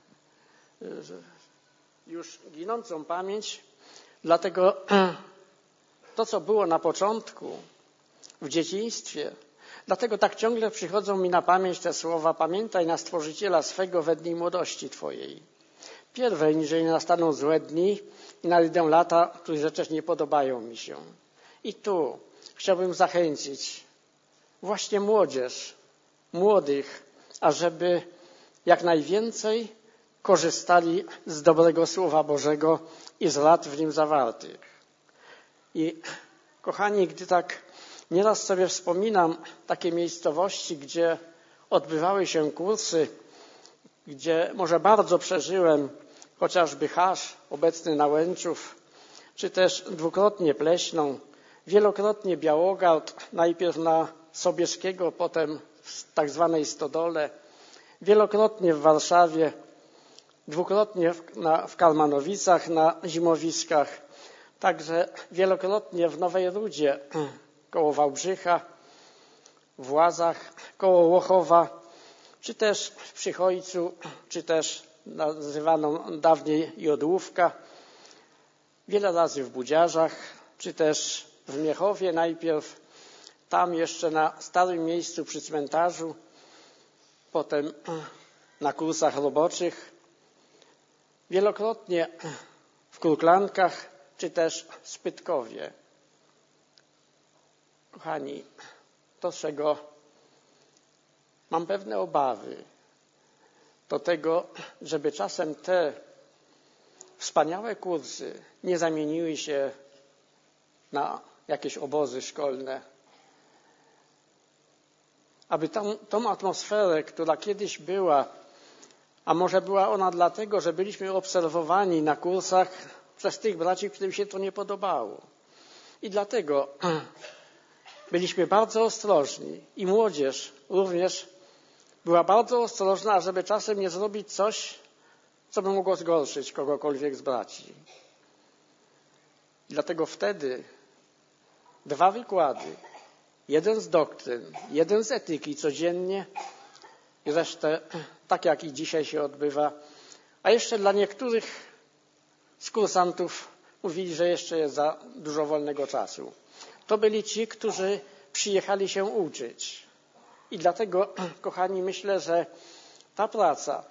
już ginącą pamięć, dlatego to, co było na początku, w dzieciństwie, dlatego tak ciągle przychodzą mi na pamięć te słowa: pamiętaj na Stworzyciela swego we dni młodości Twojej. Pierwej, niżeli nastaną złe dni i nadejdą lata, których rzeczy nie podobają mi się. I tu chciałbym zachęcić właśnie młodzież, młodych, ażeby jak najwięcej korzystali z dobrego Słowa Bożego i z rad w nim zawartych. I kochani, gdy tak nieraz sobie wspominam takie miejscowości, gdzie odbywały się kursy, gdzie może bardzo przeżyłem chociażby Hasz, obecny Nałęczów, czy też dwukrotnie Pleśną, wielokrotnie Białogard, najpierw na Sobieskiego, potem w tak zwanej Stodole, wielokrotnie w Warszawie, dwukrotnie w, na, w Kalmanowicach na zimowiskach, także wielokrotnie w Nowej Rudzie koło Wałbrzycha, w Łazach koło Łochowa, czy też w Przychojcu, czy też nazywaną dawniej Jodłówka, wiele razy w Budziarzach, czy też w Miechowie najpierw, tam jeszcze na starym miejscu przy cmentarzu, potem na kursach roboczych, wielokrotnie w Kruklankach, czy też w Spytkowie. Kochani, to, czego mam pewne obawy, do tego, żeby czasem te wspaniałe kursy nie zamieniły się na jakieś obozy szkolne. Aby tą, tą atmosferę, która kiedyś była, a może była ona dlatego, że byliśmy obserwowani na kursach przez tych braci, którym się to nie podobało. I dlatego byliśmy bardzo ostrożni i młodzież również była bardzo ostrożna, żeby czasem nie zrobić coś, co by mogło zgorszyć kogokolwiek z braci. I dlatego wtedy dwa wykłady, jeden z doktryn, jeden z etyki codziennie i resztę tak jak i dzisiaj się odbywa. A jeszcze dla niektórych z kursantów mówili, że jeszcze jest za dużo wolnego czasu. To byli ci, którzy przyjechali się uczyć. I dlatego, kochani, myślę, że ta praca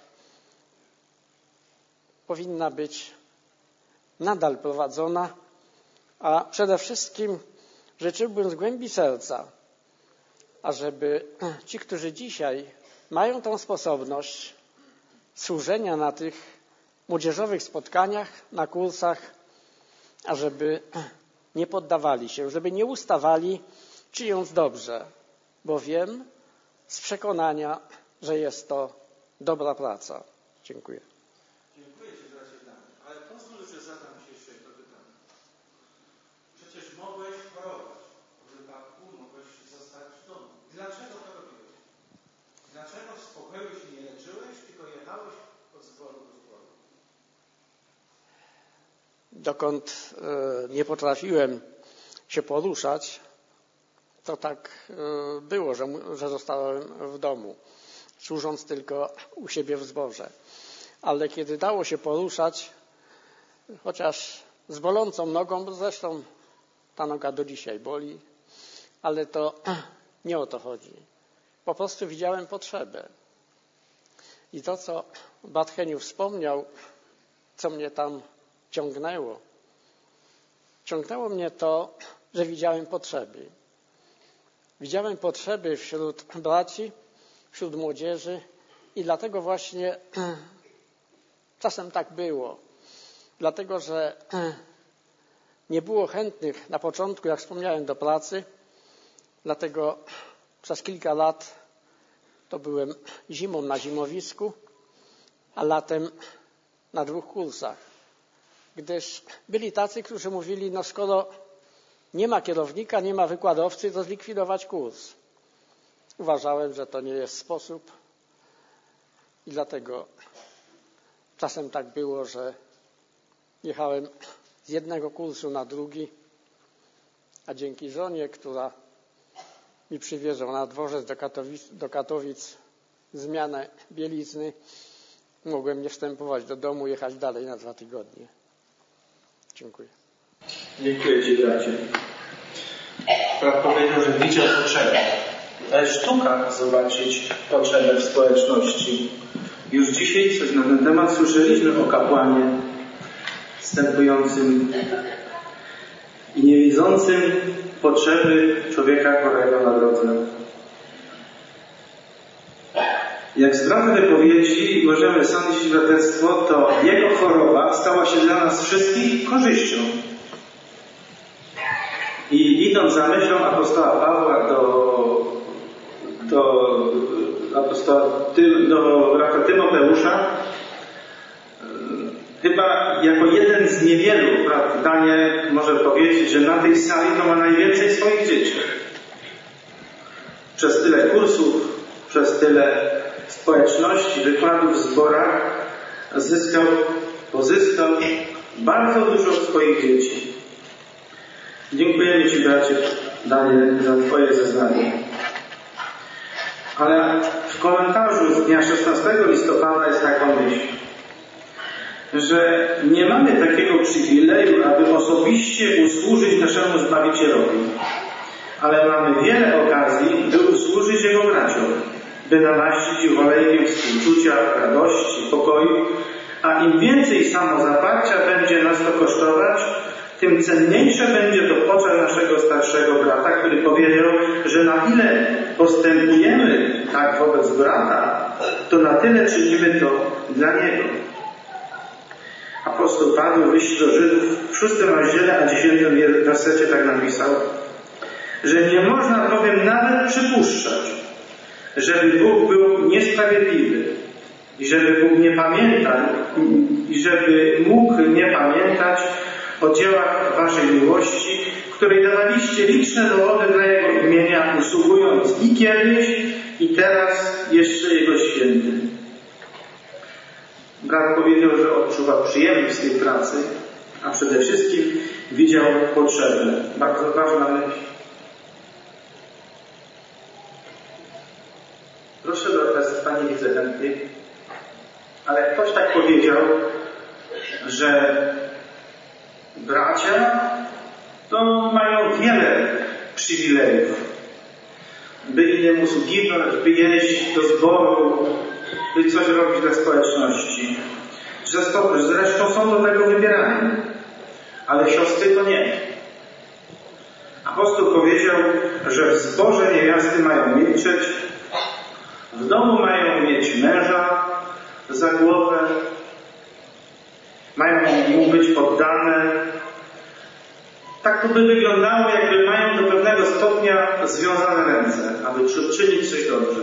powinna być nadal prowadzona, a przede wszystkim życzyłbym z głębi serca, ażeby ci, którzy dzisiaj mają tą sposobność służenia na tych młodzieżowych spotkaniach, na kursach, ażeby nie poddawali się, żeby nie ustawali, czyniąc dobrze, bo wiem z przekonania, że jest to dobra praca. Dziękuję. Dziękuję Ci, bracie Damian. Ale pozwól, że zadam Ci jeszcze jedno pytanie. Przecież mogłeś chorować w wypadku, mogłeś zostać w domu. Dlaczego to robiłeś? Dlaczego w spokoju się nie leczyłeś, tylko jechałeś od zboru do zboru? Dokąd e, nie potrafiłem się poruszać, to tak e, było, że, że zostałem w domu, służąc tylko u siebie w zborze. Ale kiedy dało się poruszać, chociaż z bolącą nogą, bo zresztą ta noga do dzisiaj boli, ale to nie o to chodzi. Po prostu widziałem potrzebę. I to, co brat Heniu wspomniał, co mnie tam ciągnęło, ciągnęło mnie to, że widziałem potrzeby. Widziałem potrzeby wśród braci, wśród młodzieży i dlatego właśnie czasem tak było. Dlatego, że nie było chętnych na początku, jak wspomniałem, do pracy. Dlatego przez kilka lat to byłem zimą na zimowisku, a latem na dwóch kursach. Gdyż byli tacy, którzy mówili, no skoro nie ma kierownika, nie ma wykładowcy, to zlikwidować kurs. Uważałem, że to nie jest sposób i dlatego czasem tak było, że jechałem z jednego kursu na drugi, a dzięki żonie, która mi przywiezła na dworzec do Katowic, do Katowic zmianę bielizny, mogłem nie wstępować do domu, jechać dalej na dwa tygodnie. Dziękuję. Dziękuję Ci, bracie. Brat powiedział, że widział potrzebę. To jest sztuka zobaczyć potrzebę w społeczności. Już dzisiaj coś na ten temat słyszeliśmy o kapłanie wstępującym i nie widzącym potrzeby człowieka chorego na drodze. Jak z brata wypowiedzi możemy sądzić braterstwo, to jego choroba stała się dla nas wszystkich korzyścią. I idąc za myślą apostoła Pawła do, do apostoła Ty, do brata Tymoteusza, chyba jako jeden z niewielu, brat Daniel może powiedzieć, że na tej sali to ma najwięcej swoich dzieci. Przez tyle kursów, przez tyle społeczności, wykładów w zborach zyskał, pozyskał bardzo dużo swoich dzieci. Dziękujemy Ci, bracie Daniel, za Twoje zeznanie. Ale w komentarzu z dnia szesnastego listopada jest taka myśl, że nie mamy takiego przywileju, aby osobiście usłużyć naszemu Zbawicielowi, ale mamy wiele okazji, by usłużyć Jego braciom, by namaścić ich olejkiem współczucia, radości, pokoju, a im więcej samozaparcia będzie nas to kosztować, tym cenniejsze będzie to w oczach naszego starszego brata, który powiedział, że na ile postępujemy tak wobec brata, to na tyle czynimy to dla niego. Apostoł Paweł w liście do Żydów w szóstym rozdziale, a dziesiątym wersecie tak napisał, że nie można bowiem nawet przypuszczać, żeby Bóg był niesprawiedliwy i żeby Bóg nie pamiętał i żeby mógł nie pamiętać o dziełach waszej miłości, której dawaliście liczne dowody dla Jego imienia, usługując i kiedyś, i teraz jeszcze Jego świętym. Brat powiedział, że odczuwał przyjemność z tej pracy, a przede wszystkim widział potrzebę. Bardzo ważna myśl. Proszę do Towarzystwa, nie widzę chętnych, ale ktoś tak powiedział, że bracia to mają wiele przywilejów, by innym usługiwać, by jeść do zboru, by coś robić dla społeczności. Zresztą są do tego wybierani, ale siostry to nie. Apostoł powiedział, że w zborze niewiasty mają milczeć, w domu mają mieć męża za głowę, mają mu być poddane. Tak to by wyglądało, jakby mają do pewnego stopnia związane ręce, aby czynić coś dobrze.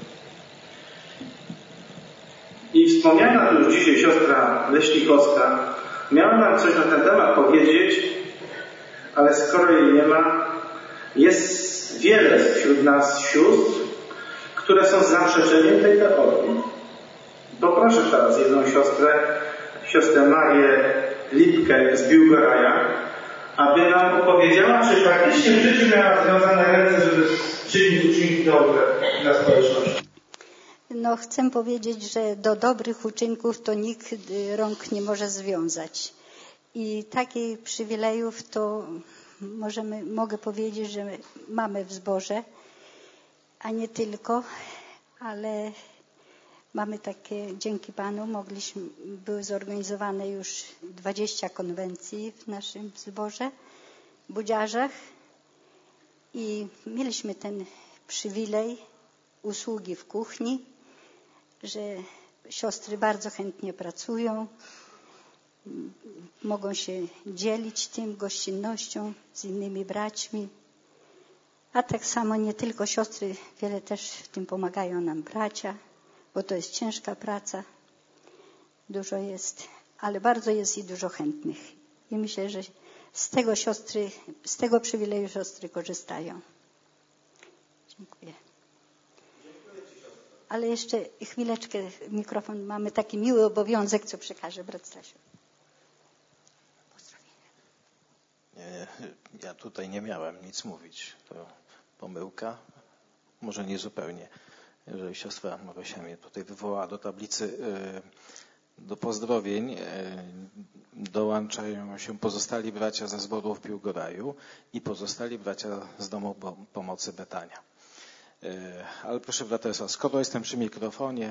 I wspomniana tu już dzisiaj siostra Leśnikowska miała nam coś na ten temat powiedzieć, ale skoro jej nie ma, jest wiele wśród nas sióstr, które są zaprzeczeniem tej teorii. Poproszę teraz jedną siostrę, siostrę Marię Lipkę z Biłgoraja, aby nam opowiedziała, czy faktycznie w życiu miała związane ręce, żeby czynić uczynki dobre dla społeczności. No, chcę powiedzieć, że do dobrych uczynków to nikt rąk nie może związać. I takich przywilejów to możemy, mogę powiedzieć, że mamy w zborze, a nie tylko, ale mamy takie, dzięki Panu, mogliśmy, były zorganizowane już dwadzieścia konwencji w naszym zborze, w Budziarzach, i mieliśmy ten przywilej usługi w kuchni, że siostry bardzo chętnie pracują, mogą się dzielić tym gościnnością z innymi braćmi. A tak samo nie tylko siostry, wiele też w tym pomagają nam bracia, bo to jest ciężka praca. Dużo jest, ale bardzo jest i dużo chętnych. I myślę, że z tego siostry, z tego przywileju siostry korzystają. Dziękuję. Ale jeszcze chwileczkę, mikrofon, mamy taki miły obowiązek, co przekaże brat Stasiu. Nie, ja tutaj nie miałem nic mówić. To pomyłka, może nie zupełnie. Jeżeli siostra Marysia mnie tutaj wywołała do tablicy do pozdrowień, dołączają się pozostali bracia ze zboru w Biłgoraju i pozostali bracia z Domu Pomocy Betania. Ale proszę braterstwa, skoro jestem przy mikrofonie,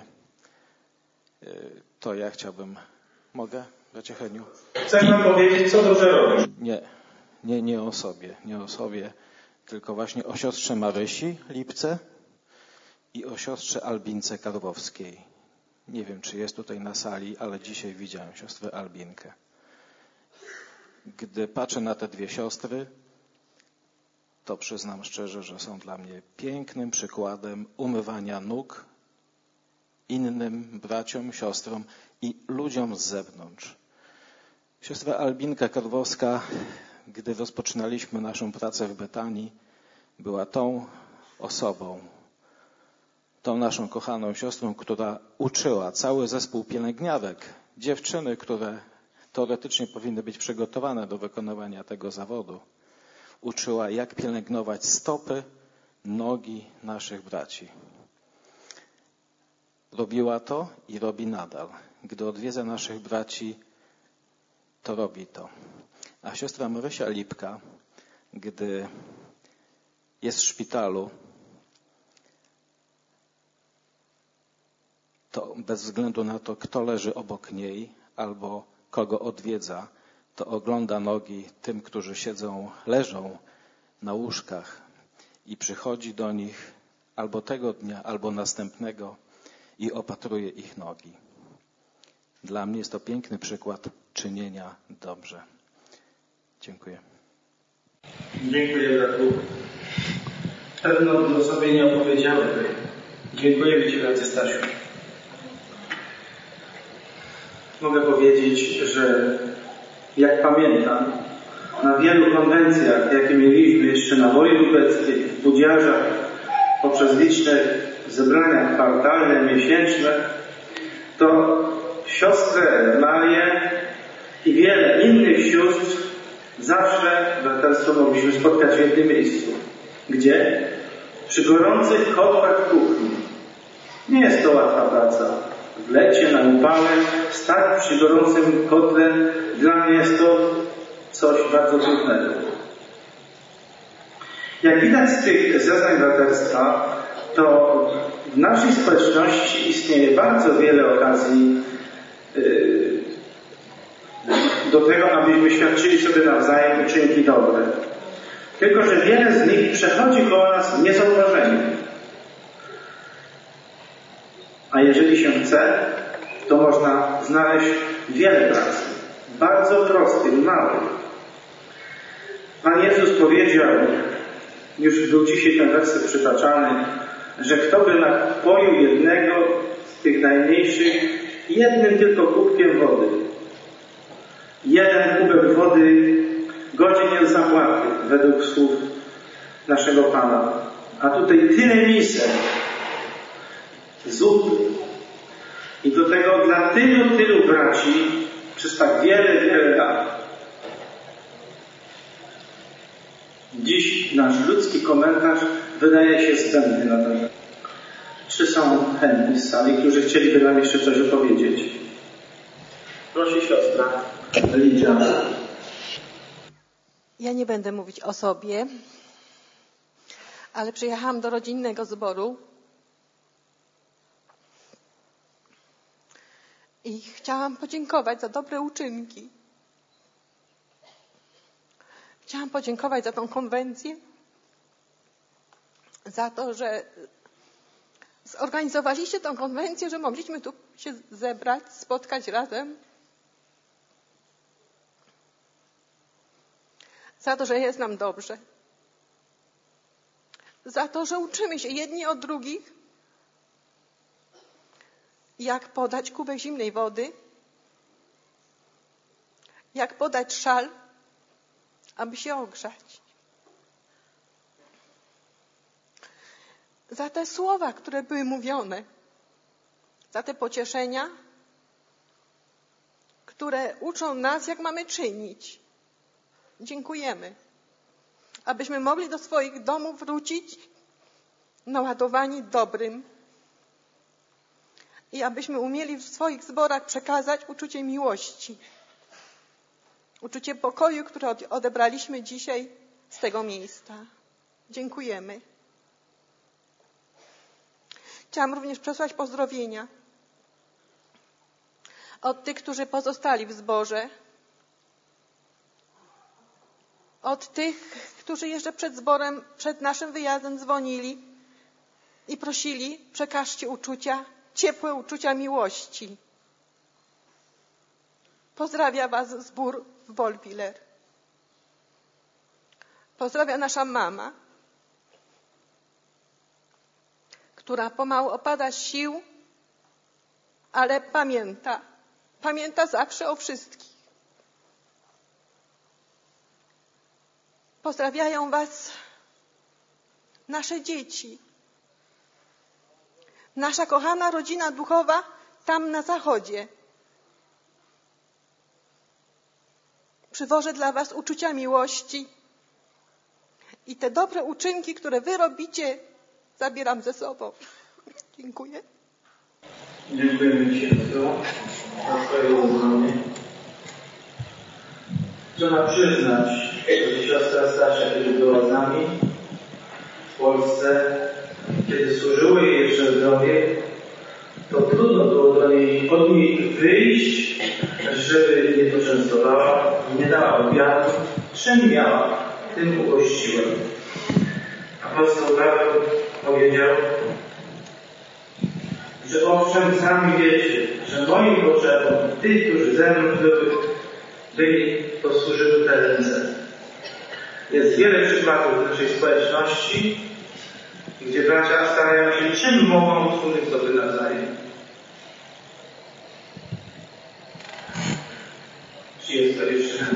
to ja chciałbym... Mogę, bracie Heniu? Chcę wam powiedzieć, co dobrze robisz. Nie, nie, nie o sobie, nie o sobie, tylko właśnie o siostrze Marysi Lipce i o siostrze Albince Karwowskiej. Nie wiem, czy jest tutaj na sali, ale dzisiaj widziałem siostrę Albinkę. Gdy patrzę na te dwie siostry, to przyznam szczerze, że są dla mnie pięknym przykładem umywania nóg innym braciom, siostrom i ludziom z zewnątrz. Siostra Albinka Karwowska, gdy rozpoczynaliśmy naszą pracę w Betanii, była tą osobą, tą naszą kochaną siostrą, która uczyła cały zespół pielęgniarek, dziewczyny, które teoretycznie powinny być przygotowane do wykonywania tego zawodu. Uczyła, jak pielęgnować stopy, nogi naszych braci. robiła to i robi nadal. Gdy odwiedza naszych braci, to robi to. A siostra Marysia Lipka, gdy jest w szpitalu, to bez względu na to, kto leży obok niej albo kogo odwiedza, to ogląda nogi tym, którzy siedzą, leżą na łóżkach i przychodzi do nich albo tego dnia, albo następnego i opatruje ich nogi. Dla mnie jest to piękny przykład czynienia dobrze. Dziękuję. Dziękuję za tu. Pewno bym sobie nie opowiedziały. Dziękuję Ci bardzo, Stasiu. Mogę powiedzieć, że jak pamiętam, na wielu konwencjach, jakie mieliśmy jeszcze na Woli Lubeckiej, w Budziarzach, poprzez liczne zebrania kwartalne, miesięczne, to siostrę Marię i wiele innych sióstr zawsze braterstwo mogliśmy spotkać w jednym miejscu. Gdzie? Przy gorących kotłach w kuchni. Nie jest to łatwa praca. W lecie, na upale, stać przy gorącym kotle, dla mnie jest to coś bardzo trudnego. Jak widać z tych zeznań braterstwa, to w naszej społeczności istnieje bardzo wiele okazji yy, do tego, abyśmy świadczyli sobie nawzajem uczynki dobre. Tylko że wiele z nich przechodzi koło nas niezauważenie. A jeżeli się chce, to można znaleźć wiele pracy. Bardzo prostych, małych. Pan Jezus powiedział, już był dzisiaj ten werset przytaczany, że kto by napoił jednego z tych najmniejszych jednym tylko kubkiem wody. Jeden kubek wody godzien jest zapłaty, według słów naszego Pana. A tutaj tyle misek zupy. I do tego dla tylu, tylu braci przez tak wiele, wiele lat. Dziś nasz ludzki komentarz wydaje się zbędny na ten temat. Czy są chętni z sali, którzy chcieliby nam jeszcze coś opowiedzieć? Proszę siostra Lidia. Ja nie będę mówić o sobie, ale przyjechałam do rodzinnego zboru i chciałam podziękować za dobre uczynki. Chciałam podziękować za tą konwencję, za to, że zorganizowaliście tą konwencję, że mogliśmy tu się zebrać, spotkać razem. Za to, że jest nam dobrze. Za to, że uczymy się jedni od drugich, jak podać kubek zimnej wody, jak podać szal, aby się ogrzać. Za te słowa, które były mówione, za te pocieszenia, które uczą nas, jak mamy czynić. Dziękujemy. Abyśmy mogli do swoich domów wrócić naładowani dobrym i abyśmy umieli w swoich zborach przekazać uczucie miłości, uczucie pokoju, które odebraliśmy dzisiaj z tego miejsca. Dziękujemy. Chciałam również przesłać pozdrowienia od tych, którzy pozostali w zborze, od tych, którzy jeszcze przed zborem, przed naszym wyjazdem dzwonili i prosili, przekażcie uczucia, ciepłe uczucia miłości. Pozdrawia Was zbór w Wolwiller. Pozdrawia nasza mama, która pomału opada z sił, ale pamięta. Pamięta zawsze o wszystkich. Pozdrawiają Was nasze dzieci. Nasza kochana rodzina duchowa tam na zachodzie. Przywożę dla Was uczucia miłości i te dobre uczynki, które Wy robicie, zabieram ze sobą. Dziękuję. Dziękujemy księdzu za swoje uznanie. Trzeba przyznać, że siostra Stasia, kiedy była z nami w Polsce, kiedy służyło jej jeszcze zdrowie, to trudno było do niej, od niej wyjść, żeby nie poczęstowała, nie dała obiadu. Czym miała, tym ugościłem. Apostoł Paweł powiedział, że owszem, sami wiecie, że moim potrzebom, tych, którzy ze mną były, byli, to służyły te ręce. Jest wiele przykładów w naszej społeczności, gdzie bracia starają się, czym mogą służyć sobie nawzajem. Czy jest to jeszcze?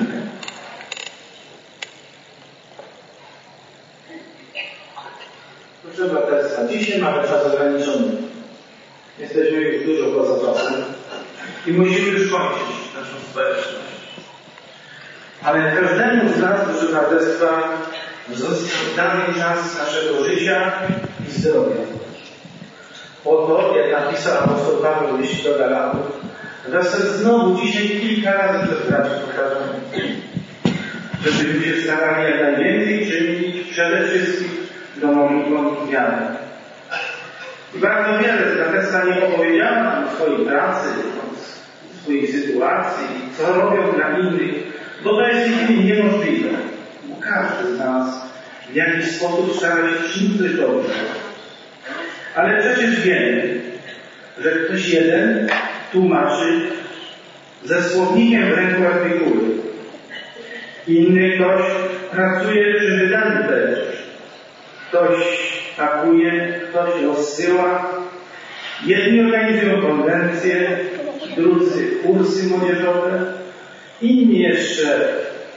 Proszę braterstwa, dzisiaj mamy czas ograniczony. Jesteśmy już dużo poza czasem i musimy już kończyć naszą społeczność. Ale każdemu z nas, proszę braterstwa, został dany czas naszego życia i zdrowia. Po to, jak napisał apostoł Paweł w liście do Galatów, wraz znowu dzisiaj kilka razy przez braci powtarzamy, żebyśmy się starali jak najwięcej czynić przede wszystkim domownikom wiary. I bardzo wiele z braterstwa nie opowiedziano nam o swojej pracy, o swojej sytuacji, co robią dla innych, bo to jest niemożliwe. Bo każdy z nas w jakiś sposób stara się czynić coś dobrze. Ale przecież wiemy, że ktoś jeden tłumaczy ze słownikiem w ręku artykuły. Inny ktoś pracuje przy wydaniu też. Ktoś pakuje, ktoś rozsyła. Jedni organizują konwencje, drudzy kursy młodzieżowe, inni jeszcze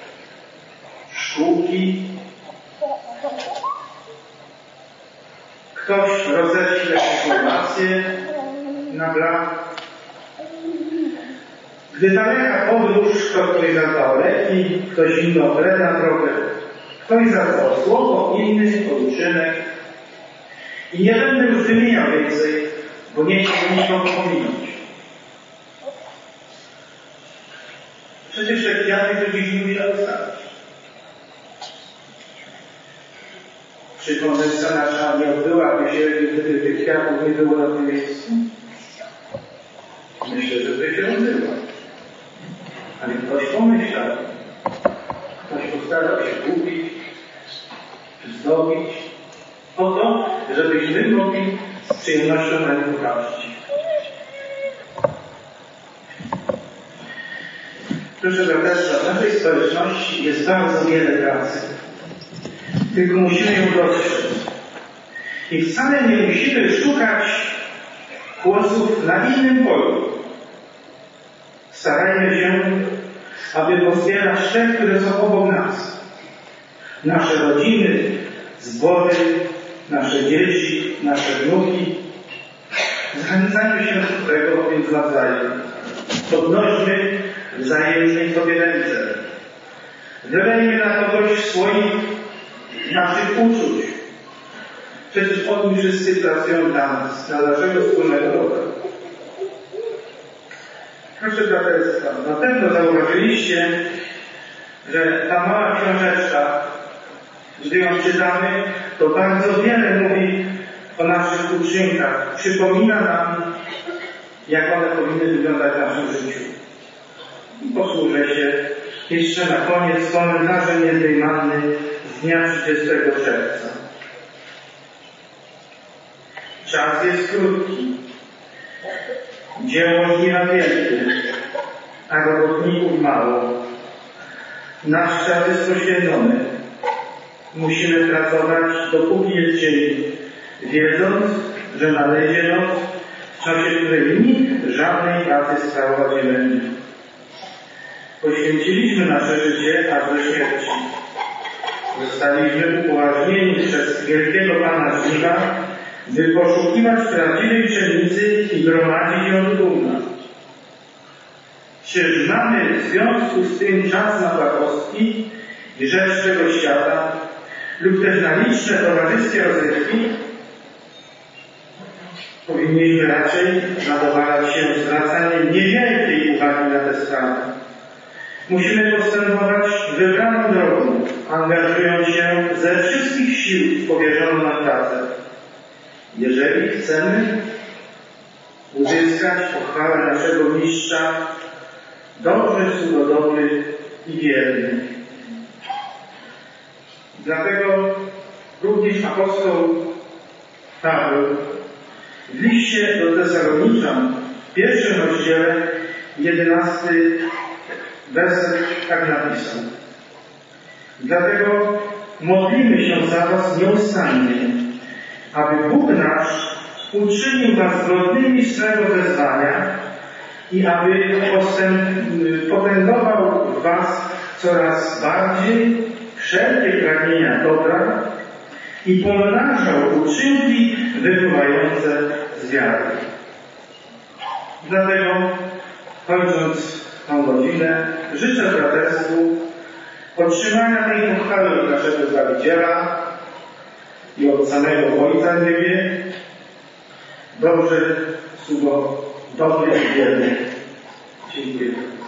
szkółki. Ktoś roześle informacje na blach. Gdy daleka podróż, to ktoś zadbał leki, ktoś inny o chleb na drogę, ktoś zadbał słowo, inny o uczynek. I nie będę już wymieniał więcej, bo nie chcę nikogo pominąć. Przecież te kwiaty to dziś nie musiały stać. Czy konwencja nasza nie odbyłaby się, gdyby tych kwiatów nie było na tym miejscu? Myślę, że by się odbyła. Ale ktoś pomyślał, ktoś postarał się kupić, zdobić, po to, żebyśmy mogli z przyjemnością na nie popatrzeć. Proszę braterstwa, w naszej społeczności jest bardzo wiele pracy. Tylko musimy ją dostrzec. I wcale nie musimy szukać głosów na innym polu. Starajmy się, aby wspierać te, które są obok nas. Nasze rodziny, zbory, nasze dzieci, nasze wnuki. Zachęcajmy się do tego więc nawzajem. Podnośmy wzajemnie sobie ręce. Wylejmy na kogoś swoich naszych uczuć. Przecież oni wszyscy pracują dla nas, dla naszego wspólnego dobra. Proszę braterstwa, na pewno zauważyliście, że ta mała książeczka, gdy ją czytamy, to bardzo wiele mówi o naszych uczynkach. Przypomina nam, jak one powinny wyglądać w naszym życiu. I posłużę się jeszcze na koniec komentarzem jednej manny z dnia trzydziestego czerwca. Czas jest krótki. Dzieło żniwa wielkie, a robotników mało. Nasz czas jest poświęcony. Musimy pracować, dopóki jest dzień, wiedząc, że nadejdzie noc, w czasie której nikt żadnej pracy sprawować nie będzie. Poświęciliśmy nasze życie aż do śmierci. Zostaliśmy upoważnieni przez wielkiego Pana żniwa, by poszukiwać prawdziwej pszenicy i gromadzić ją do nas. Czyż mamy w związku z tym czas na płakostki i rzecz tego świata lub też na liczne towarzyskie rozrywki? Powinniśmy raczej zadowalać się zwracaniem niewielkiej uwagi na tę sprawę. Musimy postępować wybraną drogą, angażując się ze wszystkich sił w powierzoną nam pracę. Jeżeli chcemy uzyskać pochwałę naszego mistrza, dobrze sługo dobry i wierny. Dlatego również apostoł Paweł w liście do Tesaloniczan w pierwszym rozdziale, jedenasty werset tak napisał. Dlatego modlimy się za was nieustannie, aby Bóg nasz uczynił was godnymi swego wezwania i aby postęp, potęgował w was coraz bardziej wszelkie pragnienia dobra i pomnażał uczynki wypływające z wiary. Dlatego, kończąc tą godzinę, życzę braterstwu otrzymania tej pochwały od naszego Zbawiciela i od samego Ojca w niebie. Dobrze, sługo, dobry i wierny. Dziękuję.